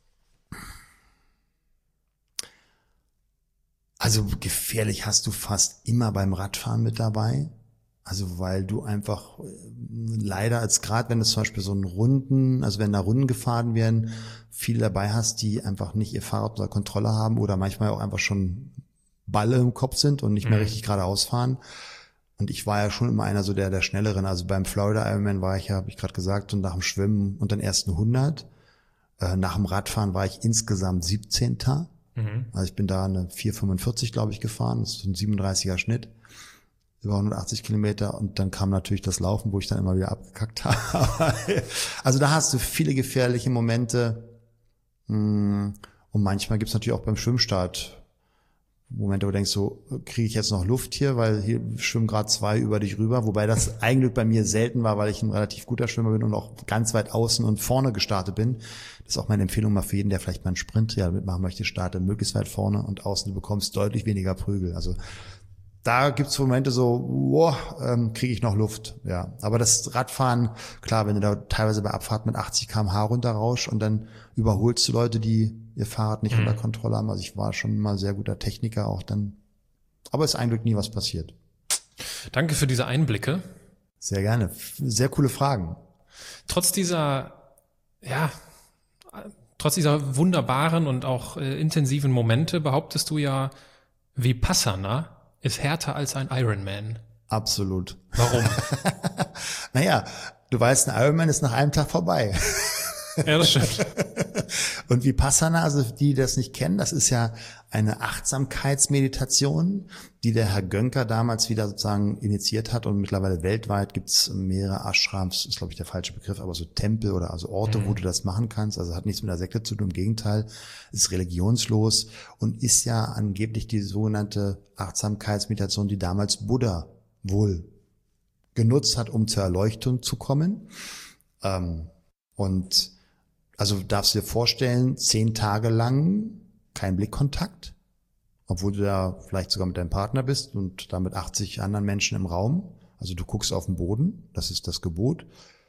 [SPEAKER 3] Also gefährlich hast du fast immer beim Radfahren mit dabei. Also weil du einfach leider gerade wenn es zum Beispiel wenn da Runden gefahren werden, viele dabei hast, die einfach nicht ihr Fahrrad unter Kontrolle haben oder manchmal auch einfach schon Balle im Kopf sind und nicht mehr richtig geradeaus fahren. Und ich war ja schon immer einer so der Schnelleren. Also beim Florida Ironman war ich ja, habe ich gerade gesagt, und nach dem Schwimmen und den ersten 100. Nach dem Radfahren war ich insgesamt 17. Also ich bin da eine 4,45, glaube ich, gefahren. Das ist so ein 37er Schnitt. Über 180 Kilometer und dann kam natürlich das Laufen, wo ich dann immer wieder abgekackt habe. Also da hast du viele gefährliche Momente und manchmal gibt's natürlich auch beim Schwimmstart Momente, wo du denkst, so kriege ich jetzt noch Luft hier, weil hier schwimmen gerade 2 über dich rüber, wobei das eigentlich bei mir selten war, weil ich ein relativ guter Schwimmer bin und auch ganz weit außen und vorne gestartet bin. Das ist auch meine Empfehlung mal für jeden, der vielleicht mal einen Sprint mitmachen möchte, starte möglichst weit vorne und außen, du bekommst deutlich weniger Prügel. Also da gibt's Momente so, kriege ich noch Luft, ja. Aber das Radfahren, klar, wenn du da teilweise bei Abfahrt mit 80 km/h runterrauschst und dann überholst du Leute, die ihr Fahrrad nicht unter Kontrolle haben. Also ich war schon mal sehr guter Techniker auch dann. Aber ist eigentlich nie was passiert.
[SPEAKER 1] Danke für diese Einblicke.
[SPEAKER 3] Sehr gerne. Sehr coole Fragen.
[SPEAKER 1] Trotz dieser wunderbaren und auch intensiven Momente behauptest du ja, Vipassana ist härter als ein Ironman.
[SPEAKER 3] Absolut.
[SPEAKER 1] Warum?
[SPEAKER 3] Naja, du weißt, ein Ironman ist nach einem Tag vorbei.
[SPEAKER 1] Ja, das stimmt.
[SPEAKER 3] Und Vipassana, also die das nicht kennen, das ist ja eine Achtsamkeitsmeditation, die der Herr Gönker damals wieder sozusagen initiiert hat und mittlerweile weltweit gibt's mehrere Ashrams, ist glaube ich der falsche Begriff, aber so Tempel oder also Orte, wo du das machen kannst, also hat nichts mit der Sekte zu tun, im Gegenteil, ist religionslos und ist ja angeblich die sogenannte Achtsamkeitsmeditation, die damals Buddha wohl genutzt hat, um zur Erleuchtung zu kommen. Und also darfst du dir vorstellen, 10 Tage lang kein Blickkontakt, obwohl du da vielleicht sogar mit deinem Partner bist und da mit 80 anderen Menschen im Raum. Also du guckst auf den Boden, das ist das Gebot.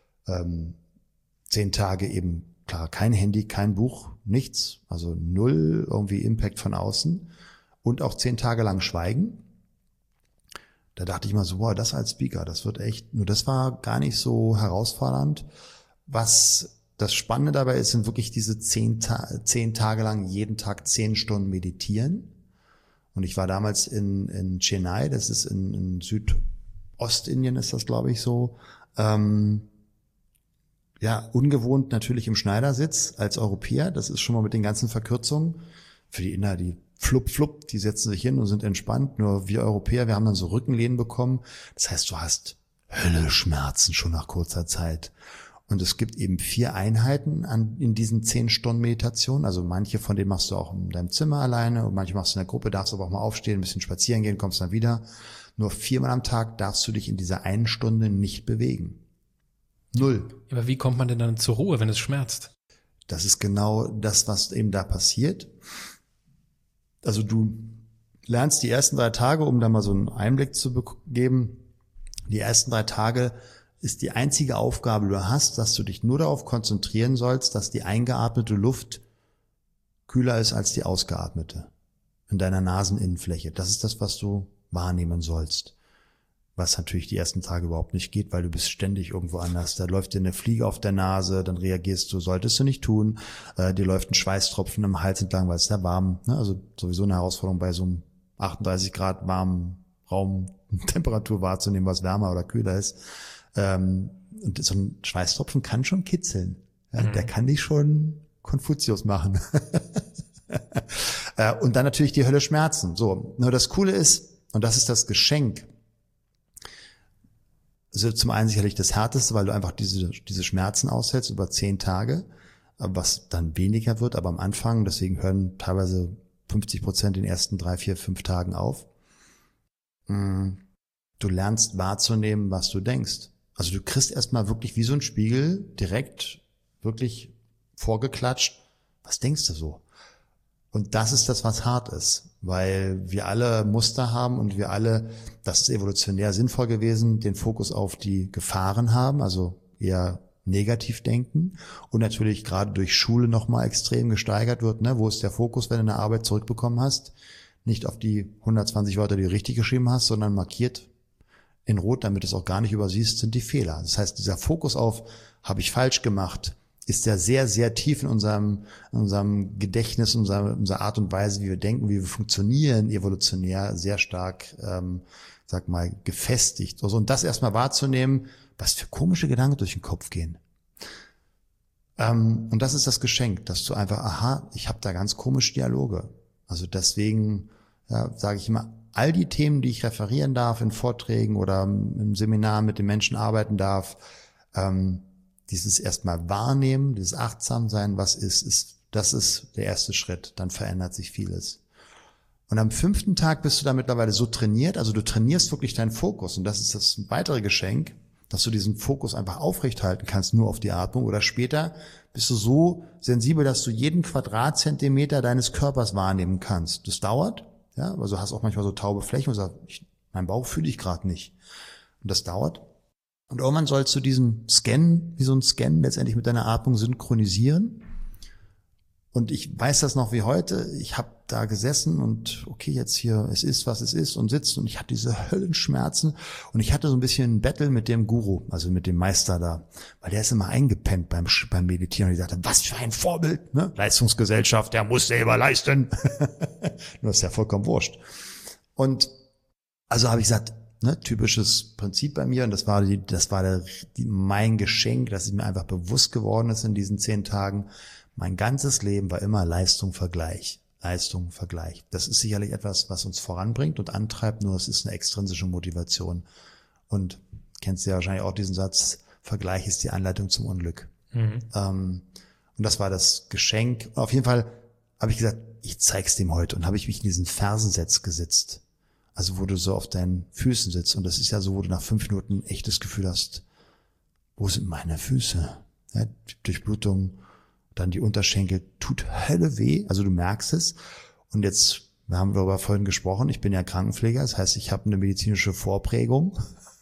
[SPEAKER 3] 10 Tage eben, klar, kein Handy, kein Buch, nichts, also 0 irgendwie Impact von außen und auch 10 Tage lang Schweigen. Da dachte ich mal so, das als Speaker, das wird echt, nur das war gar nicht so herausfordernd. Was das Spannende dabei ist, sind wirklich diese 10 Tage lang jeden Tag 10 Stunden meditieren. Und ich war damals in Chennai, das ist in Südostindien ist das, glaube ich, so. Ungewohnt natürlich im Schneidersitz als Europäer. Das ist schon mal mit den ganzen Verkürzungen. Für die Inder, die flupp, die setzen sich hin und sind entspannt. Nur wir Europäer, wir haben dann so Rückenlehnen bekommen. Das heißt, du hast Hölleschmerzen schon nach kurzer Zeit. Und es gibt eben 4 Einheiten in diesen 10 Stunden Meditation. Also manche von denen machst du auch in deinem Zimmer alleine und manche machst du in der Gruppe, darfst aber auch mal aufstehen, ein bisschen spazieren gehen, kommst dann wieder. Nur 4-mal am Tag darfst du dich in dieser 1 Stunde nicht bewegen. 0.
[SPEAKER 1] Aber wie kommt man denn dann zur Ruhe, wenn es schmerzt?
[SPEAKER 3] Das ist genau das, was eben da passiert. Also du lernst die ersten 3 Tage, um da mal so einen Einblick zu geben, die ersten 3 Tage ist die einzige Aufgabe, die du hast, dass du dich nur darauf konzentrieren sollst, dass die eingeatmete Luft kühler ist als die ausgeatmete in deiner Naseninnenfläche. Das ist das, was du wahrnehmen sollst. Was natürlich die ersten Tage überhaupt nicht geht, weil du bist ständig irgendwo anders. Da läuft dir eine Fliege auf der Nase, dann reagierst du, solltest du nicht tun. Dir läuft ein Schweißtropfen im Hals entlang, weil es ja warm, ne? Also sowieso eine Herausforderung bei so einem 38 Grad warmen Raum Temperatur wahrzunehmen, was wärmer oder kühler ist. Und so ein Schweißtropfen kann schon kitzeln. Ja, der kann dich schon Konfuzius machen. Und dann natürlich die Hölle Schmerzen. So, nur das Coole ist, und das ist das Geschenk, also zum einen sicherlich das Härteste, weil du einfach diese Schmerzen aushältst über 10 Tage, was dann weniger wird, aber am Anfang, deswegen hören teilweise 50% in den ersten 3, 4, 5 Tagen auf. Du lernst wahrzunehmen, was du denkst. Also du kriegst erstmal wirklich wie so ein Spiegel direkt wirklich vorgeklatscht. Was denkst du so? Und das ist das, was hart ist, weil wir alle Muster haben und wir alle, das ist evolutionär sinnvoll gewesen, den Fokus auf die Gefahren haben, also eher negativ denken und natürlich gerade durch Schule nochmal extrem gesteigert wird, ne? Wo ist der Fokus, wenn du eine Arbeit zurückbekommen hast? Nicht auf die 120 Wörter, die du richtig geschrieben hast, sondern markiert in Rot, damit du es auch gar nicht übersiehst, sind die Fehler. Das heißt, dieser Fokus auf, habe ich falsch gemacht, ist ja sehr, sehr tief in unserem Gedächtnis, unserer Art und Weise, wie wir denken, wie wir funktionieren, evolutionär sehr stark, sag mal, gefestigt. Also, und das erstmal wahrzunehmen, was für komische Gedanken durch den Kopf gehen. Und das ist das Geschenk, dass du einfach, aha, ich habe da ganz komische Dialoge. Also deswegen sage ich immer, all die Themen, die ich referieren darf in Vorträgen oder im Seminar mit den Menschen arbeiten darf, dieses erstmal wahrnehmen, dieses Achtsamsein, was das ist der erste Schritt, dann verändert sich vieles. Und am 5. Tag bist du da mittlerweile so trainiert, also du trainierst wirklich deinen Fokus und das ist das weitere Geschenk, dass du diesen Fokus einfach aufrechthalten kannst, nur auf die Atmung oder später bist du so sensibel, dass du jeden Quadratzentimeter deines Körpers wahrnehmen kannst. Das dauert, ja, also hast auch manchmal so taube Flächen und sagst, mein Bauch fühle ich gerade nicht. Und das dauert. Und irgendwann sollst du diesen Scan, wie so ein Scan, letztendlich mit deiner Atmung synchronisieren. Und ich weiß das noch wie heute. Ich habe da gesessen und okay, jetzt hier, es ist, was es ist und sitzt und ich hatte diese Höllenschmerzen und ich hatte so ein bisschen ein Battle mit dem Guru, also mit dem Meister da, weil der ist immer eingepennt beim Meditieren und ich sagte, was für ein Vorbild, ne? Leistungsgesellschaft, der muss selber leisten. Nur ist ja vollkommen wurscht. Und also habe ich gesagt, ne, typisches Prinzip bei mir und das war mein Geschenk, dass es mir einfach bewusst geworden ist in diesen 10 Tagen. Mein ganzes Leben war immer Leistung, Vergleich. Leistung, Vergleich. Das ist sicherlich etwas, was uns voranbringt und antreibt, nur es ist eine extrinsische Motivation. Und kennst du ja wahrscheinlich auch diesen Satz, Vergleich ist die Anleitung zum Unglück. Und das war das Geschenk. Und auf jeden Fall habe ich gesagt, ich zeig's dem heute und habe ich mich in diesen Fersensitz gesetzt. Also wo du so auf deinen Füßen sitzt und das ist ja so, wo du nach 5 Minuten echt das Gefühl hast, wo sind meine Füße? Ja, Durchblutung, dann die Unterschenkel, tut Hölle weh, also du merkst es. Und jetzt, wir haben darüber vorhin gesprochen, ich bin ja Krankenpfleger, das heißt, ich habe eine medizinische Vorprägung.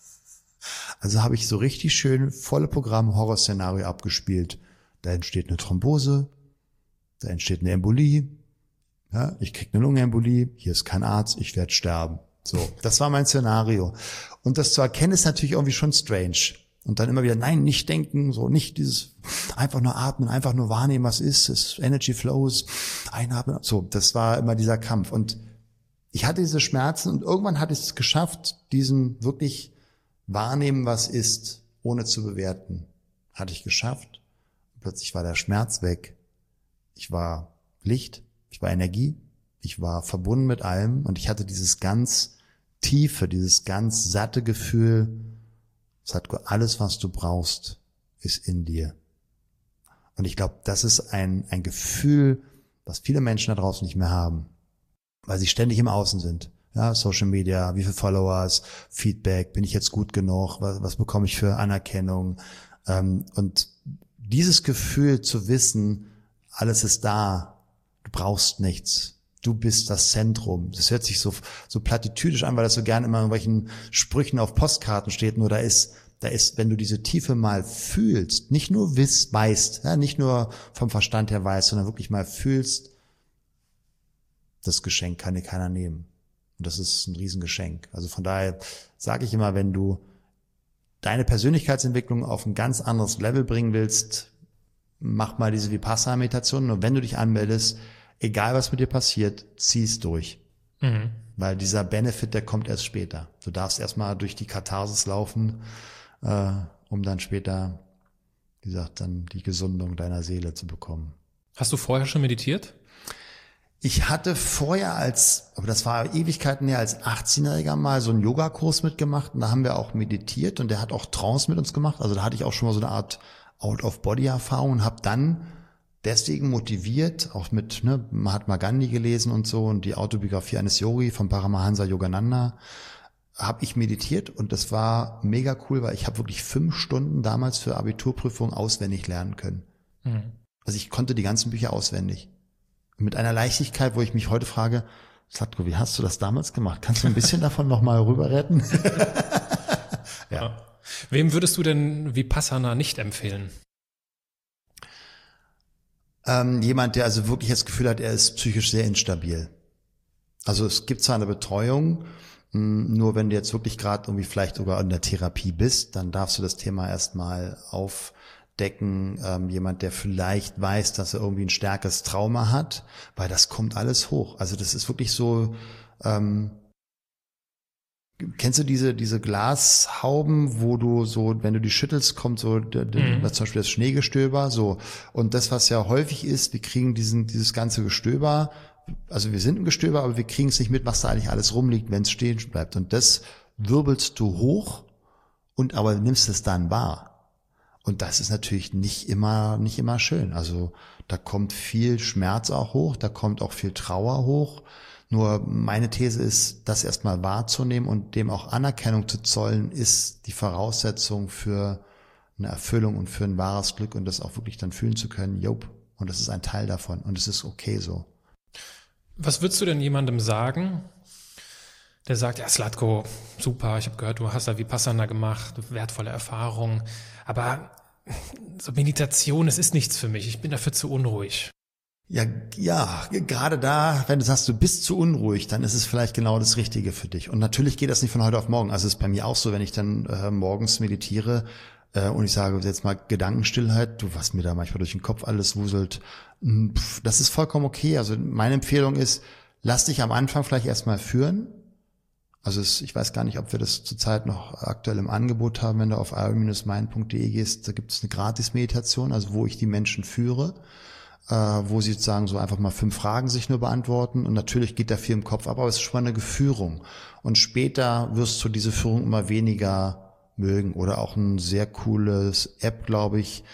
[SPEAKER 3] Also habe ich so richtig schön volle Programm Horrorszenario abgespielt. Da entsteht eine Thrombose, da entsteht eine Embolie, ja, ich krieg eine Lungenembolie, hier ist kein Arzt, ich werde sterben. So, das war mein Szenario. Und das zu erkennen ist natürlich irgendwie schon strange. Und dann immer wieder, nein, nicht denken, so nicht dieses einfach nur atmen, einfach nur wahrnehmen, was ist, Energy flows, einatmen. So, das war immer dieser Kampf. Und ich hatte diese Schmerzen und irgendwann hatte ich es geschafft, diesen wirklich wahrnehmen, was ist, ohne zu bewerten. Hatte ich geschafft. Plötzlich war der Schmerz weg. Ich war Licht, ich war Energie, ich war verbunden mit allem und ich hatte dieses ganz tiefe, dieses ganz satte Gefühl, Sadhguru, alles, was du brauchst, ist in dir. Und ich glaube, das ist ein Gefühl, was viele Menschen da draußen nicht mehr haben, weil sie ständig im Außen sind. Ja, Social Media, wie viele Followers, Feedback, bin ich jetzt gut genug, was bekomme ich für Anerkennung? Und dieses Gefühl zu wissen, alles ist da, du brauchst nichts. Du bist das Zentrum. Das hört sich so platitüdisch an, weil das so gerne immer in irgendwelchen Sprüchen auf Postkarten steht. Nur da ist, wenn du diese Tiefe mal fühlst, nicht nur weißt, ja, nicht nur vom Verstand her weißt, sondern wirklich mal fühlst, das Geschenk kann dir keiner nehmen. Und das ist ein Riesengeschenk. Also von daher sage ich immer, wenn du deine Persönlichkeitsentwicklung auf ein ganz anderes Level bringen willst, mach mal diese Vipassana-Meditation. Und wenn du dich anmeldest, egal was mit dir passiert, zieh's durch. Weil dieser Benefit, der kommt erst später. Du darfst erstmal durch die Katharsis laufen um dann später, wie gesagt, dann die Gesundung deiner Seele zu bekommen.
[SPEAKER 1] Hast du vorher schon meditiert?
[SPEAKER 3] Ich hatte vorher aber das war Ewigkeiten her, als 18-Jähriger mal so einen Yogakurs mitgemacht und da haben wir auch meditiert und der hat auch Trance mit uns gemacht. Also da hatte ich auch schon mal so eine Art Out-of-Body-Erfahrung und habe dann deswegen motiviert, auch mit Mahatma Gandhi gelesen und so und die Autobiografie eines Yogi von Paramahansa Yogananda, habe ich meditiert und das war mega cool, weil ich habe wirklich 5 Stunden damals für Abiturprüfungen auswendig lernen können. Mhm. Also ich konnte die ganzen Bücher auswendig. Mit einer Leichtigkeit, wo ich mich heute frage, Zlatko, wie hast du das damals gemacht? Kannst du ein bisschen davon nochmal rüber retten?
[SPEAKER 1] Ja. Wem würdest du denn Vipassana nicht empfehlen?
[SPEAKER 3] Jemand, der also wirklich das Gefühl hat, er ist psychisch sehr instabil. Also es gibt zwar eine Betreuung, nur wenn du jetzt wirklich gerade irgendwie vielleicht sogar in der Therapie bist, dann darfst du das Thema erstmal aufdecken. Jemand, der vielleicht weiß, dass er irgendwie ein stärkeres Trauma hat, weil das kommt alles hoch. Also das ist wirklich so, kennst du diese Glashauben, wo du so, wenn du die schüttelst, kommt so zum Beispiel das Schneegestöber, so. Und das, was ja häufig ist, wir kriegen dieses ganze Gestöber, also wir sind ein Gestöber, aber wir kriegen es nicht mit, was da eigentlich alles rumliegt, wenn es stehen bleibt. Und das wirbelst du hoch aber nimmst es dann wahr. Und das ist natürlich nicht immer schön. Also da kommt viel Schmerz auch hoch, da kommt auch viel Trauer hoch. Nur meine These ist, das erstmal wahrzunehmen und dem auch Anerkennung zu zollen, ist die Voraussetzung für eine Erfüllung und für ein wahres Glück und das auch wirklich dann fühlen zu können. Jop. Und das ist ein Teil davon und es ist okay so.
[SPEAKER 1] Was würdest du denn jemandem sagen, der sagt, ja Zlatko, super, ich habe gehört, du hast da Vipassana gemacht, wertvolle Erfahrungen, aber so Meditation, es ist nichts für mich, ich bin dafür zu unruhig.
[SPEAKER 3] Ja, gerade da, wenn du sagst, du bist zu unruhig, dann ist es vielleicht genau das Richtige für dich. Und natürlich geht das nicht von heute auf morgen. Also es ist bei mir auch so, wenn ich dann morgens meditiere und ich sage jetzt mal Gedankenstillheit, was mir da manchmal durch den Kopf alles wuselt, das ist vollkommen okay. Also meine Empfehlung ist, lass dich am Anfang vielleicht erstmal führen. Also ich weiß gar nicht, ob wir das zurzeit noch aktuell im Angebot haben, wenn du auf iron-mind.de gehst, da gibt es eine Gratis-Meditation, also wo ich die Menschen führe, wo sie sozusagen so einfach mal 5 Fragen sich nur beantworten und natürlich geht da viel im Kopf ab, aber es ist schon mal eine Führung. Und später wirst du diese Führung immer weniger mögen oder auch ein sehr cooles App, glaube ich,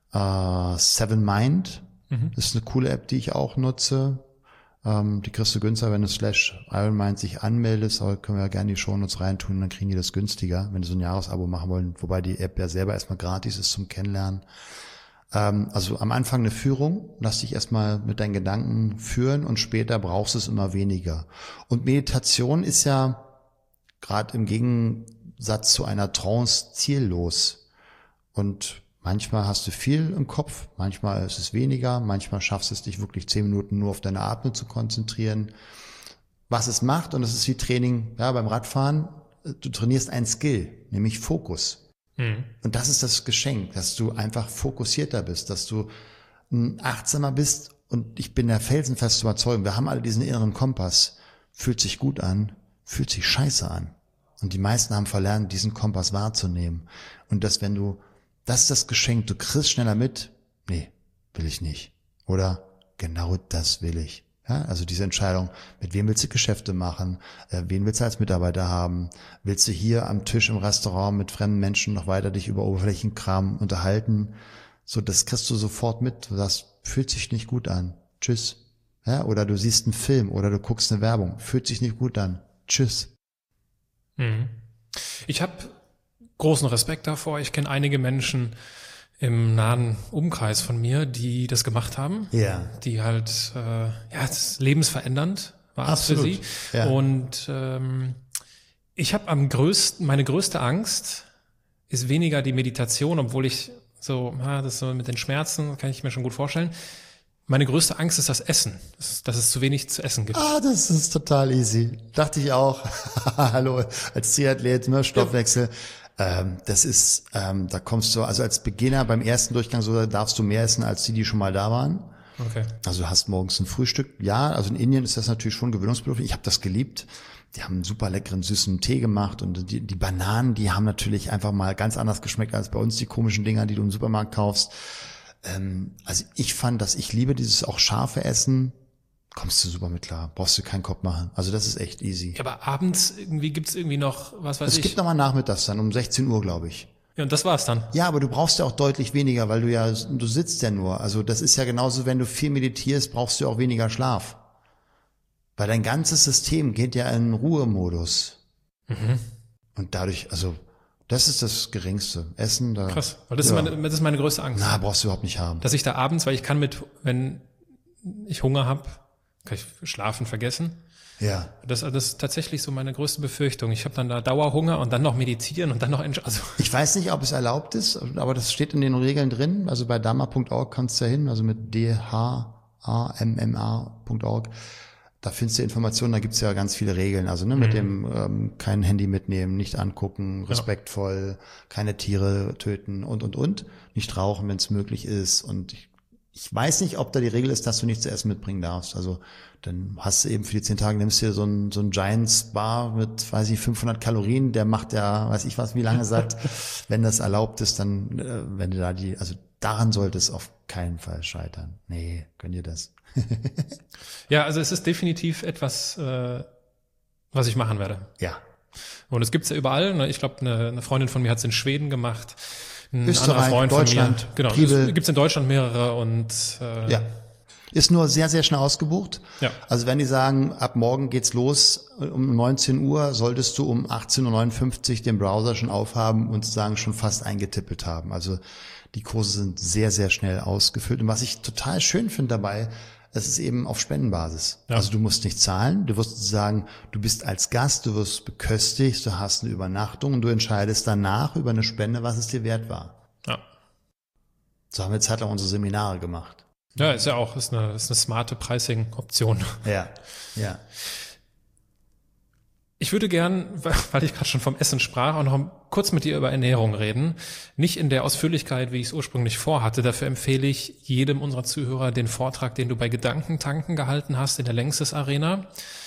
[SPEAKER 3] Seven Mind. Das ist eine coole App, die ich auch nutze. Die kriegst du günstiger, wenn du /ironmind sich anmeldest, aber können wir ja gerne die Shownotes reintun, dann kriegen die das günstiger, wenn du so ein Jahresabo machen wollen, wobei die App ja selber erstmal gratis ist zum Kennenlernen. Also am Anfang eine Führung, lass dich erstmal mit deinen Gedanken führen und später brauchst du es immer weniger. Und Meditation ist ja gerade im Gegensatz zu einer Trance ziellos. Und manchmal hast du viel im Kopf, manchmal ist es weniger, manchmal schaffst du es dich wirklich 10 Minuten nur auf deine Atmung zu konzentrieren. Was es macht, und das ist wie Training beim Radfahren, du trainierst einen Skill, nämlich Fokus. Und das ist das Geschenk, dass du einfach fokussierter bist, dass du achtsamer bist und ich bin der felsenfest überzeugt, wir haben alle diesen inneren Kompass, fühlt sich gut an, fühlt sich scheiße an. Und die meisten haben verlernt, diesen Kompass wahrzunehmen. Und das ist das Geschenk, du kriegst schneller mit, nee, will ich nicht. Oder genau das will ich. Ja, also diese Entscheidung, mit wem willst du Geschäfte machen, wen willst du als Mitarbeiter haben, willst du hier am Tisch im Restaurant mit fremden Menschen noch weiter dich über Oberflächenkram unterhalten, so das kriegst du sofort mit, du sagst, fühlt sich nicht gut an, tschüss. Ja, oder du siehst einen Film oder du guckst eine Werbung, fühlt sich nicht gut an, tschüss.
[SPEAKER 1] Ich habe großen Respekt davor, ich kenne einige Menschen im nahen Umkreis von mir, die das gemacht haben, die halt das lebensverändernd war es für sie. Ja. Und ich habe meine größte Angst ist weniger die Meditation, obwohl ich das so mit den Schmerzen kann ich mir schon gut vorstellen. Meine größte Angst ist das Essen, dass es zu wenig zu essen gibt.
[SPEAKER 3] Das ist total easy. Dachte ich auch. Hallo, als Triathlet, Stoffwechsel. Das ist, da kommst du, also als Beginner beim ersten Durchgang darfst du mehr essen als die schon mal da waren.
[SPEAKER 1] Okay.
[SPEAKER 3] Also du hast morgens ein Frühstück. Ja, also in Indien ist das natürlich schon gewöhnungsbedürftig. Ich habe das geliebt. Die haben einen super leckeren, süßen Tee gemacht und die Bananen, die haben natürlich einfach mal ganz anders geschmeckt als bei uns, die komischen Dinger, die du im Supermarkt kaufst. Also ich liebe dieses auch scharfe Essen. Kommst du super mit klar, brauchst du keinen Kopf machen. Also das ist echt easy.
[SPEAKER 1] Ja, aber abends gibt's irgendwie noch, was weiß ich.
[SPEAKER 3] Es gibt nochmal nachmittags dann, um 16 Uhr, glaube ich.
[SPEAKER 1] Ja, und das war's dann.
[SPEAKER 3] Ja, aber du brauchst ja auch deutlich weniger, weil du sitzt ja nur. Also das ist ja genauso, wenn du viel meditierst, brauchst du auch weniger Schlaf. Weil dein ganzes System geht ja in Ruhemodus. Und dadurch, also das ist das Geringste. Essen, da.
[SPEAKER 1] Krass, weil das ist meine größte Angst.
[SPEAKER 3] Na, brauchst du überhaupt nicht haben.
[SPEAKER 1] Dass ich da abends, weil ich kann wenn ich Hunger habe, kann ich Schlafen vergessen.
[SPEAKER 3] Ja.
[SPEAKER 1] Das ist tatsächlich so meine größte Befürchtung. Ich habe dann da Dauerhunger und dann noch meditieren und dann noch
[SPEAKER 3] Ich weiß nicht, ob es erlaubt ist, aber das steht in den Regeln drin. Also bei dharma.org kannst du ja hin, also mit dhamma.org. Da findest du Informationen, da gibt's ja ganz viele Regeln. Also mit dem kein Handy mitnehmen, nicht angucken, respektvoll, keine Tiere töten und. Nicht rauchen, wenn es möglich ist. Und ich weiß nicht, ob da die Regel ist, dass du nichts zu essen mitbringen darfst. Also dann hast du eben für die 10 Tage, nimmst du dir so ein Giants Bar mit, 500 Kalorien, der macht ja, weiß ich was, wie lange satt. Wenn das erlaubt ist, dann, wenn du da also daran sollte es auf keinen Fall scheitern. Nee, gönn dir das.
[SPEAKER 1] Ja, also es ist definitiv etwas, was ich machen werde.
[SPEAKER 3] Ja.
[SPEAKER 1] Und es gibt's ja überall. Ich glaube, eine Freundin von mir hat's in Schweden gemacht. Ein
[SPEAKER 3] Österreich,
[SPEAKER 1] Freund
[SPEAKER 3] Deutschland,
[SPEAKER 1] von mir, genau,
[SPEAKER 3] Triebel.
[SPEAKER 1] Gibt's in Deutschland mehrere und
[SPEAKER 3] ja. Ist nur sehr, sehr schnell ausgebucht.
[SPEAKER 1] Ja.
[SPEAKER 3] Also wenn die sagen, ab morgen geht's los, um 19 Uhr solltest du um 18.59 Uhr den Browser schon aufhaben und sozusagen schon fast eingetippelt haben. Also die Kurse sind sehr, sehr schnell ausgefüllt. Und was ich total schön finde dabei, es ist eben auf Spendenbasis. Ja. Also du musst nicht zahlen, du wirst sagen, du bist als Gast, du wirst beköstigt, du hast eine Übernachtung und du entscheidest danach über eine Spende, was es dir wert war.
[SPEAKER 1] Ja.
[SPEAKER 3] So haben wir jetzt halt auch unsere Seminare gemacht.
[SPEAKER 1] Ja, ist eine smarte Pricing-Option.
[SPEAKER 3] Ja, ja.
[SPEAKER 1] Ich würde gern, weil ich gerade schon vom Essen sprach, auch noch kurz mit dir über Ernährung reden. Nicht in der Ausführlichkeit, wie ich es ursprünglich vorhatte. Dafür empfehle ich jedem unserer Zuhörer den Vortrag, den du bei Gedankentanken gehalten hast in der Längstes Arena.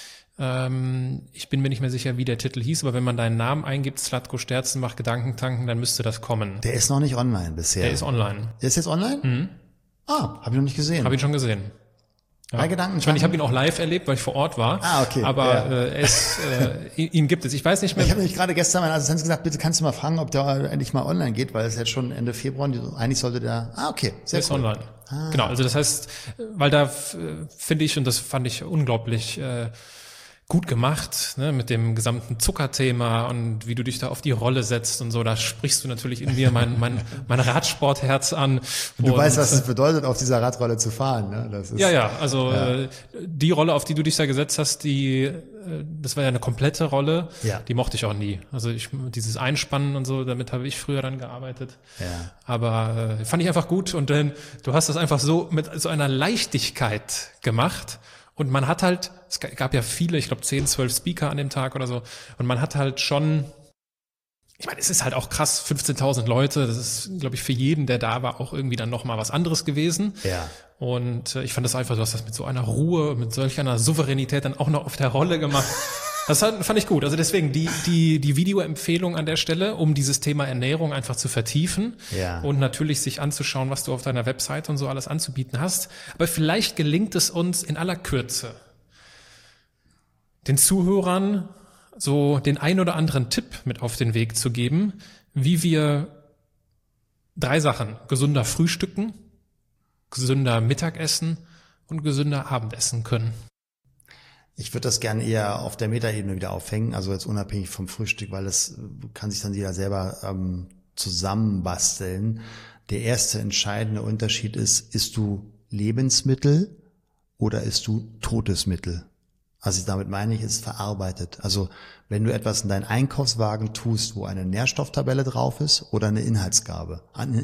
[SPEAKER 1] Ich bin mir nicht mehr sicher, wie der Titel hieß, aber wenn man deinen Namen eingibt, Zlatko Sterzenbach Gedankentanken, dann müsste das kommen.
[SPEAKER 3] Der ist noch nicht online bisher.
[SPEAKER 1] Der ist online.
[SPEAKER 3] Der ist jetzt online?
[SPEAKER 1] Mhm.
[SPEAKER 3] Ah, habe ich noch nicht gesehen.
[SPEAKER 1] Habe ich schon gesehen. Ja.
[SPEAKER 3] Bei Gedanken.
[SPEAKER 1] Ich habe ihn auch live erlebt, weil ich vor Ort war.
[SPEAKER 3] Ah, okay.
[SPEAKER 1] Aber ihn gibt es. Ich weiß nicht mehr.
[SPEAKER 3] Ich habe nämlich gerade gestern meiner Assistenz gesagt, bitte kannst du mal fragen, ob der endlich mal online geht, weil es jetzt schon Ende Februar und eigentlich sollte der. Ah, okay.
[SPEAKER 1] Sehr cool. Ist online. Ah. Genau, also das heißt, weil da finde ich, und das fand ich unglaublich gut gemacht, ne, mit dem gesamten Zuckerthema und wie du dich da auf die Rolle setzt und so, da sprichst du natürlich in mir mein Radsportherz an.
[SPEAKER 3] Und du weißt, was es bedeutet, auf dieser Radrolle zu fahren, ne? Das ist,
[SPEAKER 1] also die Rolle, auf die du dich da gesetzt hast, das war ja eine komplette Rolle, die mochte ich auch nie. Also dieses Einspannen und so, damit habe ich früher dann gearbeitet.
[SPEAKER 3] Ja.
[SPEAKER 1] Aber fand ich einfach gut und dann, du hast das einfach so mit so einer Leichtigkeit gemacht. Und man hat halt, es gab ja viele, ich glaube 10, 12 Speaker an dem Tag oder so. Und man hat halt schon, ich meine, es ist halt auch krass, 15.000 Leute. Das ist, glaube ich, für jeden, der da war, auch irgendwie dann nochmal was anderes gewesen.
[SPEAKER 3] Ja.
[SPEAKER 1] Und ich fand das einfach, du hast das mit so einer Ruhe, mit solch einer Souveränität dann auch noch auf der Rolle gemacht. Das fand ich gut. Also deswegen die Videoempfehlung an der Stelle, um dieses Thema Ernährung einfach zu vertiefen und natürlich sich anzuschauen, was du auf deiner Website und so alles anzubieten hast. Aber vielleicht gelingt es uns in aller Kürze, den Zuhörern so den ein oder anderen Tipp mit auf den Weg zu geben, wie wir 3 Sachen: gesünder frühstücken, gesünder Mittagessen und gesünder Abendessen können.
[SPEAKER 3] Ich würde das gerne eher auf der Metaebene wieder aufhängen, also jetzt unabhängig vom Frühstück, weil das kann sich dann jeder selber zusammenbasteln. Der erste entscheidende Unterschied ist, isst du Lebensmittel oder isst du totes Mittel? Was ich damit meine, ist verarbeitet. Also wenn du etwas in deinen Einkaufswagen tust, wo eine Nährstofftabelle drauf ist oder eine Inhaltsangabe,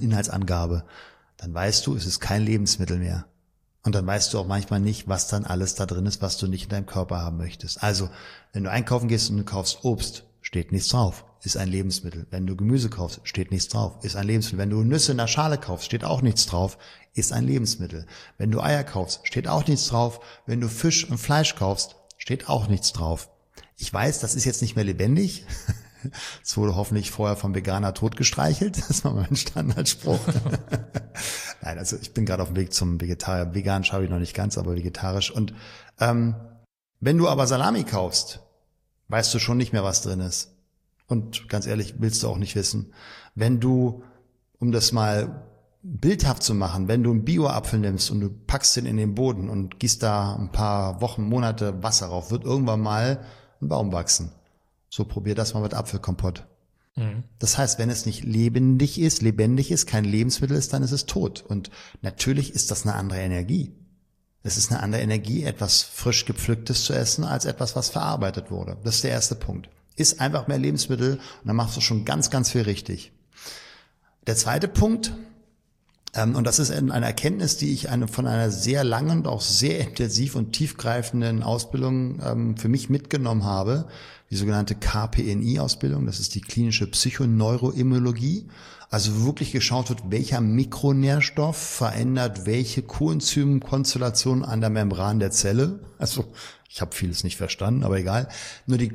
[SPEAKER 3] dann weißt du, es ist kein Lebensmittel mehr. Und dann weißt du auch manchmal nicht, was dann alles da drin ist, was du nicht in deinem Körper haben möchtest. Also, wenn du einkaufen gehst und du kaufst Obst, steht nichts drauf. ist ein Lebensmittel. Wenn du Gemüse kaufst, steht nichts drauf, ist ein Lebensmittel. Wenn du Nüsse in der Schale kaufst, steht auch nichts drauf, ist ein Lebensmittel. Wenn du Eier kaufst, steht auch nichts drauf. Wenn du Fisch und Fleisch kaufst, steht auch nichts drauf. Ich weiß, das ist jetzt nicht mehr lebendig. Es wurde hoffentlich vorher vom Veganer totgestreichelt. Das war mein Standardspruch. Nein, also ich bin gerade auf dem Weg zum Vegetarier. Vegan schaffe ich noch nicht ganz, aber vegetarisch. Und wenn du aber Salami kaufst, weißt du schon nicht mehr, was drin ist. Und ganz ehrlich, willst du auch nicht wissen. Wenn du, um das mal bildhaft zu machen, wenn du einen Bio-Apfel nimmst und du packst den in den Boden und gießt da ein paar Wochen, Monate Wasser rauf, wird irgendwann mal ein Baum wachsen. So, probier das mal mit Apfelkompott. Mhm. Das heißt, wenn es nicht lebendig ist, kein Lebensmittel ist, dann ist es tot. Und natürlich ist das eine andere Energie. Es ist eine andere Energie, etwas frisch gepflücktes zu essen, als etwas, was verarbeitet wurde. Das ist der erste Punkt. Ist einfach mehr Lebensmittel und dann machst du schon ganz, ganz viel richtig. Der zweite Punkt, und das ist eine Erkenntnis, die ich von einer sehr langen und auch sehr intensiv und tiefgreifenden Ausbildung für mich mitgenommen habe, die sogenannte KPNI-Ausbildung, das ist die klinische Psychoneuroimmunologie, also wirklich geschaut wird, welcher Mikronährstoff verändert welche Coenzymkonstellation an der Membran der Zelle. Also ich habe vieles nicht verstanden, aber egal. Nur die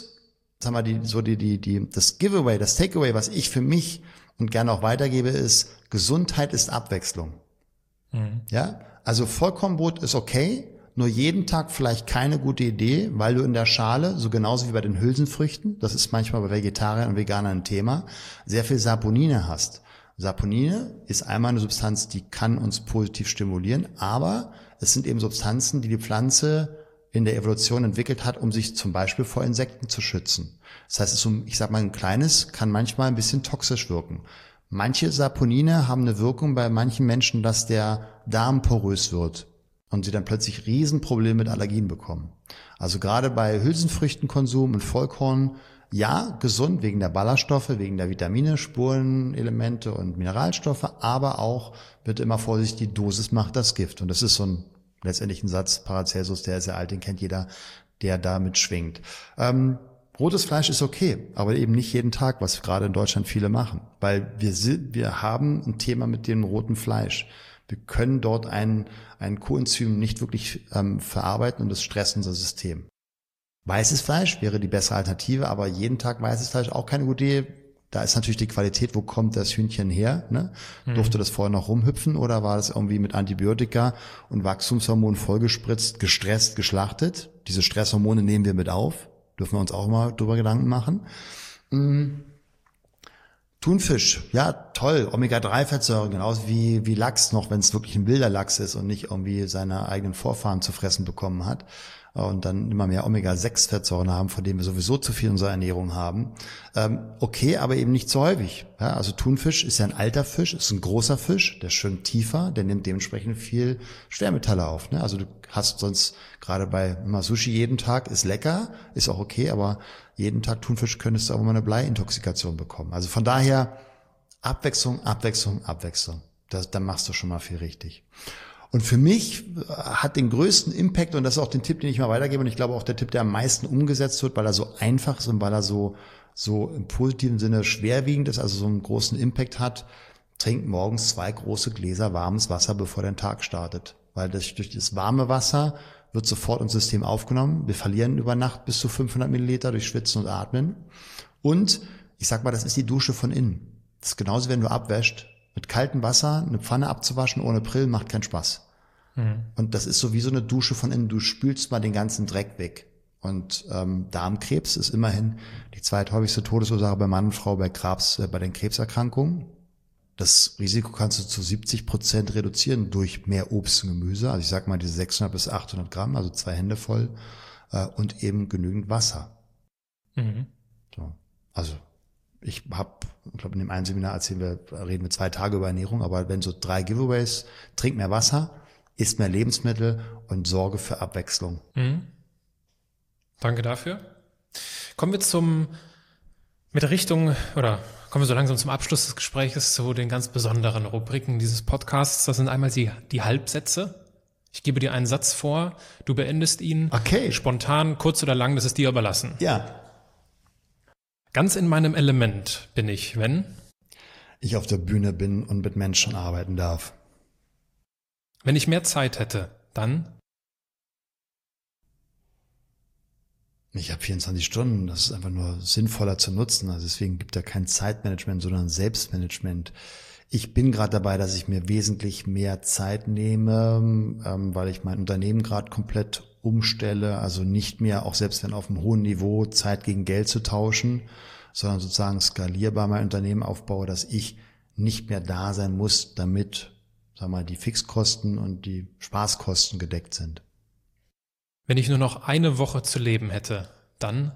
[SPEAKER 3] das Giveaway, das Takeaway, was ich für mich und gerne auch weitergebe, ist, Gesundheit ist Abwechslung. Mhm. Ja, also Vollkornbrot ist okay, nur jeden Tag vielleicht keine gute Idee, weil du in der Schale, so genauso wie bei den Hülsenfrüchten, das ist manchmal bei Vegetariern und Veganern ein Thema, sehr viel Saponine hast. Saponine ist einmal eine Substanz, die kann uns positiv stimulieren, aber es sind eben Substanzen, die die Pflanze in der Evolution entwickelt hat, um sich zum Beispiel vor Insekten zu schützen. Das heißt, ich sag mal, ein kleines kann manchmal ein bisschen toxisch wirken. Manche Saponine haben eine Wirkung bei manchen Menschen, dass der Darm porös wird und sie dann plötzlich Riesenprobleme mit Allergien bekommen. Also gerade bei Hülsenfrüchtenkonsum und Vollkorn, ja, gesund wegen der Ballaststoffe, wegen der Vitamine, Spurenelemente und Mineralstoffe, aber auch, bitte immer vorsichtig, die Dosis macht das Gift. Und das ist letztendlich ein Satz, Paracelsus, der ist sehr alt, den kennt jeder, der damit schwingt. Rotes Fleisch ist okay, aber eben nicht jeden Tag, was gerade in Deutschland viele machen, weil wir haben ein Thema mit dem roten Fleisch. Wir können dort ein Coenzym nicht wirklich verarbeiten und das stresst unser System. Weißes Fleisch wäre die bessere Alternative, aber jeden Tag weißes Fleisch auch keine gute Idee. Da ist natürlich die Qualität, wo kommt das Hühnchen her? Ne? Durfte das vorher noch rumhüpfen oder war das irgendwie mit Antibiotika und Wachstumshormonen vollgespritzt, gestresst, geschlachtet? Diese Stresshormone nehmen wir mit auf. Dürfen wir uns auch mal drüber Gedanken machen. Thunfisch, ja toll, Omega-3-Fettsäuren, genauso wie Lachs noch, wenn es wirklich ein wilder Lachs ist und nicht irgendwie seine eigenen Vorfahren zu fressen bekommen hat und dann immer mehr Omega-6-Fettsäuren haben, von denen wir sowieso zu viel in unserer Ernährung haben. Okay, aber eben nicht so häufig. Ja, also Thunfisch ist ja ein alter Fisch, ist ein großer Fisch, der ist schön tiefer, der nimmt dementsprechend viel Schwermetalle auf. Ne? Also du hast sonst gerade bei Sushi jeden Tag, ist lecker, ist auch okay, aber jeden Tag Thunfisch könntest du auch mal eine Bleiintoxikation bekommen. Also von daher Abwechslung. Dann machst du schon mal viel richtig. Und für mich hat den größten Impact, und das ist auch den Tipp, den ich mal weitergebe, und ich glaube auch der Tipp, der am meisten umgesetzt wird, weil er so einfach ist und weil er so im positiven Sinne schwerwiegend ist, also so einen großen Impact hat, trink morgens 2 große Gläser warmes Wasser, bevor dein Tag startet. Weil durch das warme Wasser wird sofort ins System aufgenommen. Wir verlieren über Nacht bis zu 500 Milliliter durch Schwitzen und Atmen. Und ich sag mal, das ist die Dusche von innen. Das ist genauso, wenn du abwäscht. Mit kaltem Wasser eine Pfanne abzuwaschen ohne Prill macht keinen Spaß. Und das ist so wie so eine Dusche von innen. Du spülst mal den ganzen Dreck weg. Und Darmkrebs ist immerhin die zweithäufigste Todesursache bei Mann und Frau bei den Krebserkrankungen. Das Risiko kannst du zu 70% reduzieren durch mehr Obst und Gemüse. Also ich sag mal diese 600 bis 800 Gramm, also 2 Hände voll und eben genügend Wasser. So. Also ich glaube in dem einen Seminar reden wir 2 Tage über Ernährung, aber wenn so 3 Giveaways, trink mehr Wasser, isst mehr Lebensmittel und sorge für Abwechslung.
[SPEAKER 1] Danke dafür. Kommen wir so langsam zum Abschluss des Gesprächs zu den ganz besonderen Rubriken dieses Podcasts. Das sind einmal die Halbsätze. Ich gebe dir einen Satz vor, du beendest ihn.
[SPEAKER 3] Okay.
[SPEAKER 1] Spontan, kurz oder lang, das ist dir überlassen.
[SPEAKER 3] Ja.
[SPEAKER 1] Ganz in meinem Element bin ich, wenn
[SPEAKER 3] ich auf der Bühne bin und mit Menschen arbeiten darf.
[SPEAKER 1] Wenn ich mehr Zeit hätte, dann
[SPEAKER 3] ich habe 24 Stunden, das ist einfach nur sinnvoller zu nutzen. Also deswegen gibt es ja kein Zeitmanagement, sondern Selbstmanagement. Ich bin gerade dabei, dass ich mir wesentlich mehr Zeit nehme, weil ich mein Unternehmen gerade komplett umstelle. Also nicht mehr, auch selbst wenn auf einem hohen Niveau, Zeit gegen Geld zu tauschen, sondern sozusagen skalierbar mein Unternehmen aufbaue, dass ich nicht mehr da sein muss, damit, sag mal, die Fixkosten und die Spaßkosten gedeckt sind.
[SPEAKER 1] Wenn ich nur noch eine Woche zu leben hätte, dann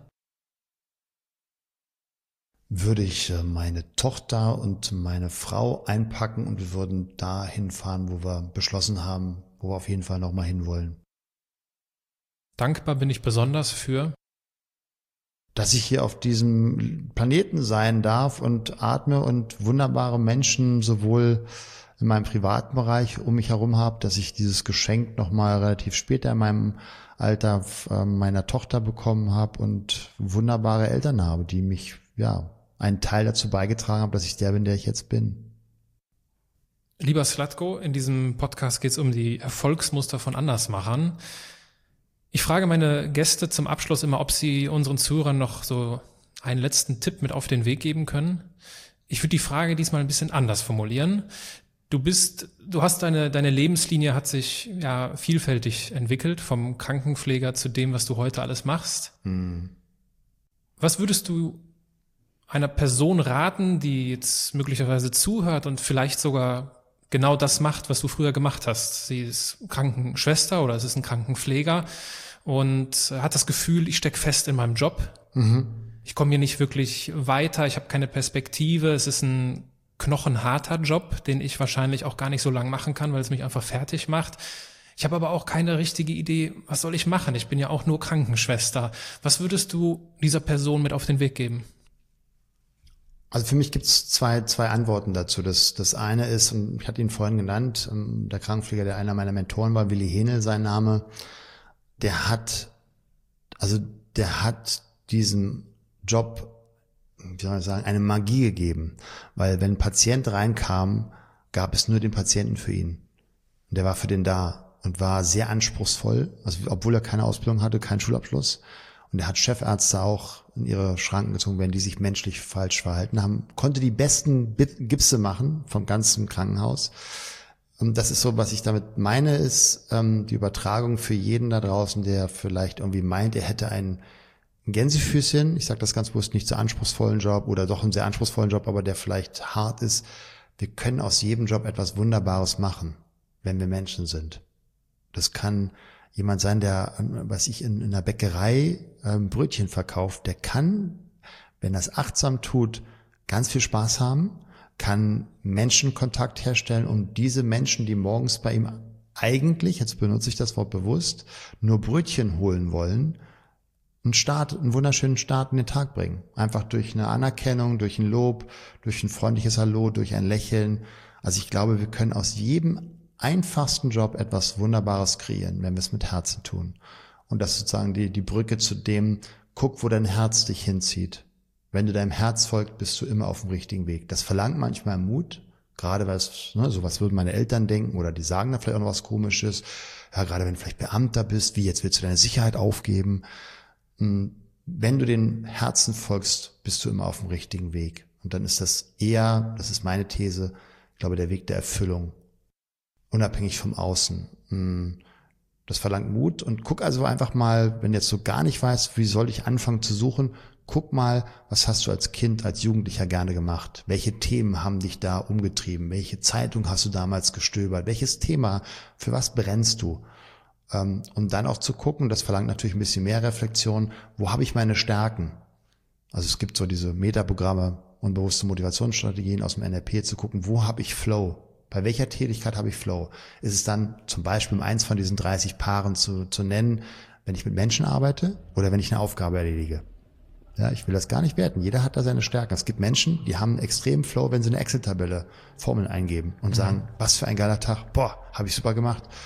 [SPEAKER 3] würde ich meine Tochter und meine Frau einpacken und wir würden dahin fahren, wo wir beschlossen haben, wo wir auf jeden Fall nochmal hinwollen.
[SPEAKER 1] Dankbar bin ich besonders für,
[SPEAKER 3] dass ich hier auf diesem Planeten sein darf und atme und wunderbare Menschen sowohl in meinem privaten Bereich um mich herum habe, dass ich dieses Geschenk nochmal relativ später in meinem Alter meiner Tochter bekommen habe und wunderbare Eltern habe, die mich, einen Teil dazu beigetragen haben, dass ich der bin, der ich jetzt bin.
[SPEAKER 1] Lieber Slatko, in diesem Podcast geht es um die Erfolgsmuster von Andersmachern. Ich frage meine Gäste zum Abschluss immer, ob sie unseren Zuhörern noch so einen letzten Tipp mit auf den Weg geben können. Ich würde die Frage diesmal ein bisschen anders formulieren. Du hast deine Lebenslinie hat sich vielfältig entwickelt, vom Krankenpfleger zu dem, was du heute alles machst. Was würdest du einer Person raten, die jetzt möglicherweise zuhört und vielleicht sogar genau das macht, was du früher gemacht hast? Sie ist Krankenschwester oder es ist ein Krankenpfleger und hat das Gefühl, ich stecke fest in meinem Job. Ich komme hier nicht wirklich weiter, ich habe keine Perspektive, es ist ein knochenharter Job, den ich wahrscheinlich auch gar nicht so lang machen kann, weil es mich einfach fertig macht. Ich habe aber auch keine richtige Idee, was soll ich machen? Ich bin ja auch nur Krankenschwester. Was würdest du dieser Person mit auf den Weg geben?
[SPEAKER 3] Also für mich gibt es zwei Antworten dazu. Das eine ist, und ich hatte ihn vorhin genannt, der Krankenpfleger, der einer meiner Mentoren war, Willi Henel, sein Name, der hat diesem Job, wie soll ich sagen, eine Magie gegeben. Weil wenn ein Patient reinkam, gab es nur den Patienten für ihn. Und der war für den da und war sehr anspruchsvoll, also obwohl er keine Ausbildung hatte, keinen Schulabschluss. Und er hat Chefärzte auch in ihre Schranken gezogen, wenn die sich menschlich falsch verhalten haben, konnte die besten Gipse machen vom ganzen Krankenhaus. Und das ist so, was ich damit meine, ist die Übertragung für jeden da draußen, der vielleicht irgendwie meint, er hätte ein Gänsefüßchen, ich sage das ganz bewusst, nicht so anspruchsvollen Job oder doch einen sehr anspruchsvollen Job, aber der vielleicht hart ist. Wir können aus jedem Job etwas Wunderbares machen, wenn wir Menschen sind. Das kann jemand sein, der, in einer Bäckerei Brötchen verkauft, der kann, wenn er es achtsam tut, ganz viel Spaß haben, kann Menschenkontakt herstellen und diese Menschen, die morgens bei ihm eigentlich, jetzt benutze ich das Wort bewusst, nur Brötchen holen wollen, einen wunderschönen Start in den Tag bringen. Einfach durch eine Anerkennung, durch ein Lob, durch ein freundliches Hallo, durch ein Lächeln. Also ich glaube, wir können aus jedem einfachsten Job etwas Wunderbares kreieren, wenn wir es mit Herzen tun. Und das ist sozusagen die Brücke zu dem, guck, wo dein Herz dich hinzieht. Wenn du deinem Herz folgst, bist du immer auf dem richtigen Weg. Das verlangt manchmal Mut, gerade weil es, sowas würden meine Eltern denken oder die sagen da vielleicht auch noch was Komisches. Ja, gerade wenn du vielleicht Beamter bist, wie jetzt willst du deine Sicherheit aufgeben. Wenn du den Herzen folgst, bist du immer auf dem richtigen Weg. Und dann ist das eher, das ist meine These, ich glaube, der Weg der Erfüllung. Unabhängig vom Außen. Das verlangt Mut und guck also einfach mal, wenn du jetzt so gar nicht weißt, wie soll ich anfangen zu suchen, guck mal, was hast du als Kind, als Jugendlicher gerne gemacht? Welche Themen haben dich da umgetrieben? Welche Zeitung hast du damals gestöbert? Welches Thema, für was brennst du? Um dann auch zu gucken, das verlangt natürlich ein bisschen mehr Reflexion, wo habe ich meine Stärken? Also es gibt so diese Metaprogramme, unbewusste Motivationsstrategien aus dem NLP, zu gucken, wo habe ich Flow? Bei welcher Tätigkeit habe ich Flow? Ist es dann zum Beispiel eins von diesen 30 Paaren zu nennen, wenn ich mit Menschen arbeite oder wenn ich eine Aufgabe erledige? Ja, ich will das gar nicht werten. Jeder hat da seine Stärken. Es gibt Menschen, die haben einen extremen Flow, wenn sie eine Excel-Tabelle Formeln eingeben und sagen, was für ein geiler Tag, habe ich super gemacht.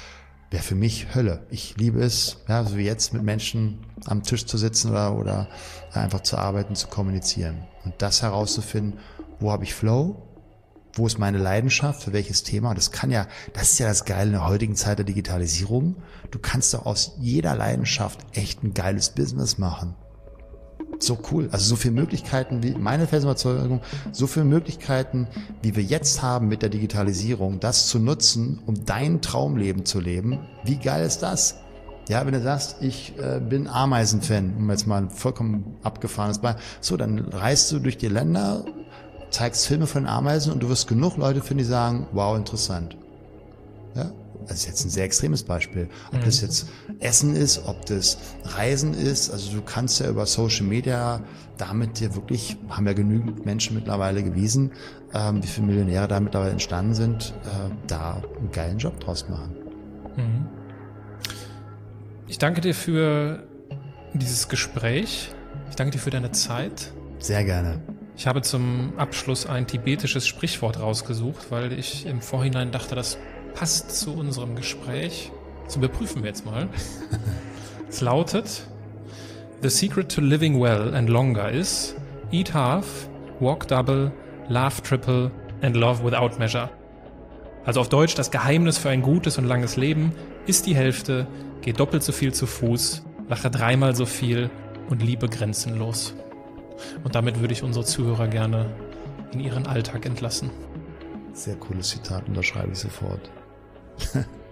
[SPEAKER 3] wäre für mich Hölle. Ich liebe es, ja, so wie jetzt mit Menschen am Tisch zu sitzen oder einfach zu arbeiten, zu kommunizieren. Und das herauszufinden, wo habe ich Flow, wo ist meine Leidenschaft, für welches Thema. Das ist ja das Geile in der heutigen Zeit der Digitalisierung. Du kannst doch aus jeder Leidenschaft echt ein geiles Business machen. So cool. Also so viele Möglichkeiten, wie meine festen Überzeugung, so viele Möglichkeiten, wie wir jetzt haben mit der Digitalisierung, das zu nutzen, um dein Traumleben zu leben. Wie geil ist das? Ja, wenn du sagst, ich bin Ameisenfan, um jetzt mal ein vollkommen abgefahrenes Beispiel. So, dann reist du durch die Länder, zeigst Filme von Ameisen und du wirst genug Leute finden, die sagen, wow, interessant. Ja, das ist jetzt ein sehr extremes Beispiel. Ob das jetzt Essen ist, ob das Reisen ist, also du kannst ja über Social Media damit dir wirklich, haben ja genügend Menschen mittlerweile gewiesen, wie viele Millionäre da mittlerweile entstanden sind, da einen geilen Job draus machen.
[SPEAKER 1] Mhm. Ich danke dir für dieses Gespräch. Ich danke dir für deine Zeit.
[SPEAKER 3] Sehr gerne.
[SPEAKER 1] Ich habe zum Abschluss ein tibetisches Sprichwort rausgesucht, weil ich im Vorhinein dachte, das passt zu unserem Gespräch. Das überprüfen wir jetzt mal. Es lautet: The secret to living well and longer is eat half, walk double, laugh triple and love without measure. Also auf Deutsch, das Geheimnis für ein gutes und langes Leben ist die Hälfte, geh doppelt so viel zu Fuß, lache 3-mal so viel und liebe grenzenlos. Und damit würde ich unsere Zuhörer gerne in ihren Alltag entlassen.
[SPEAKER 3] Sehr cooles Zitat, unterschreibe ich sofort.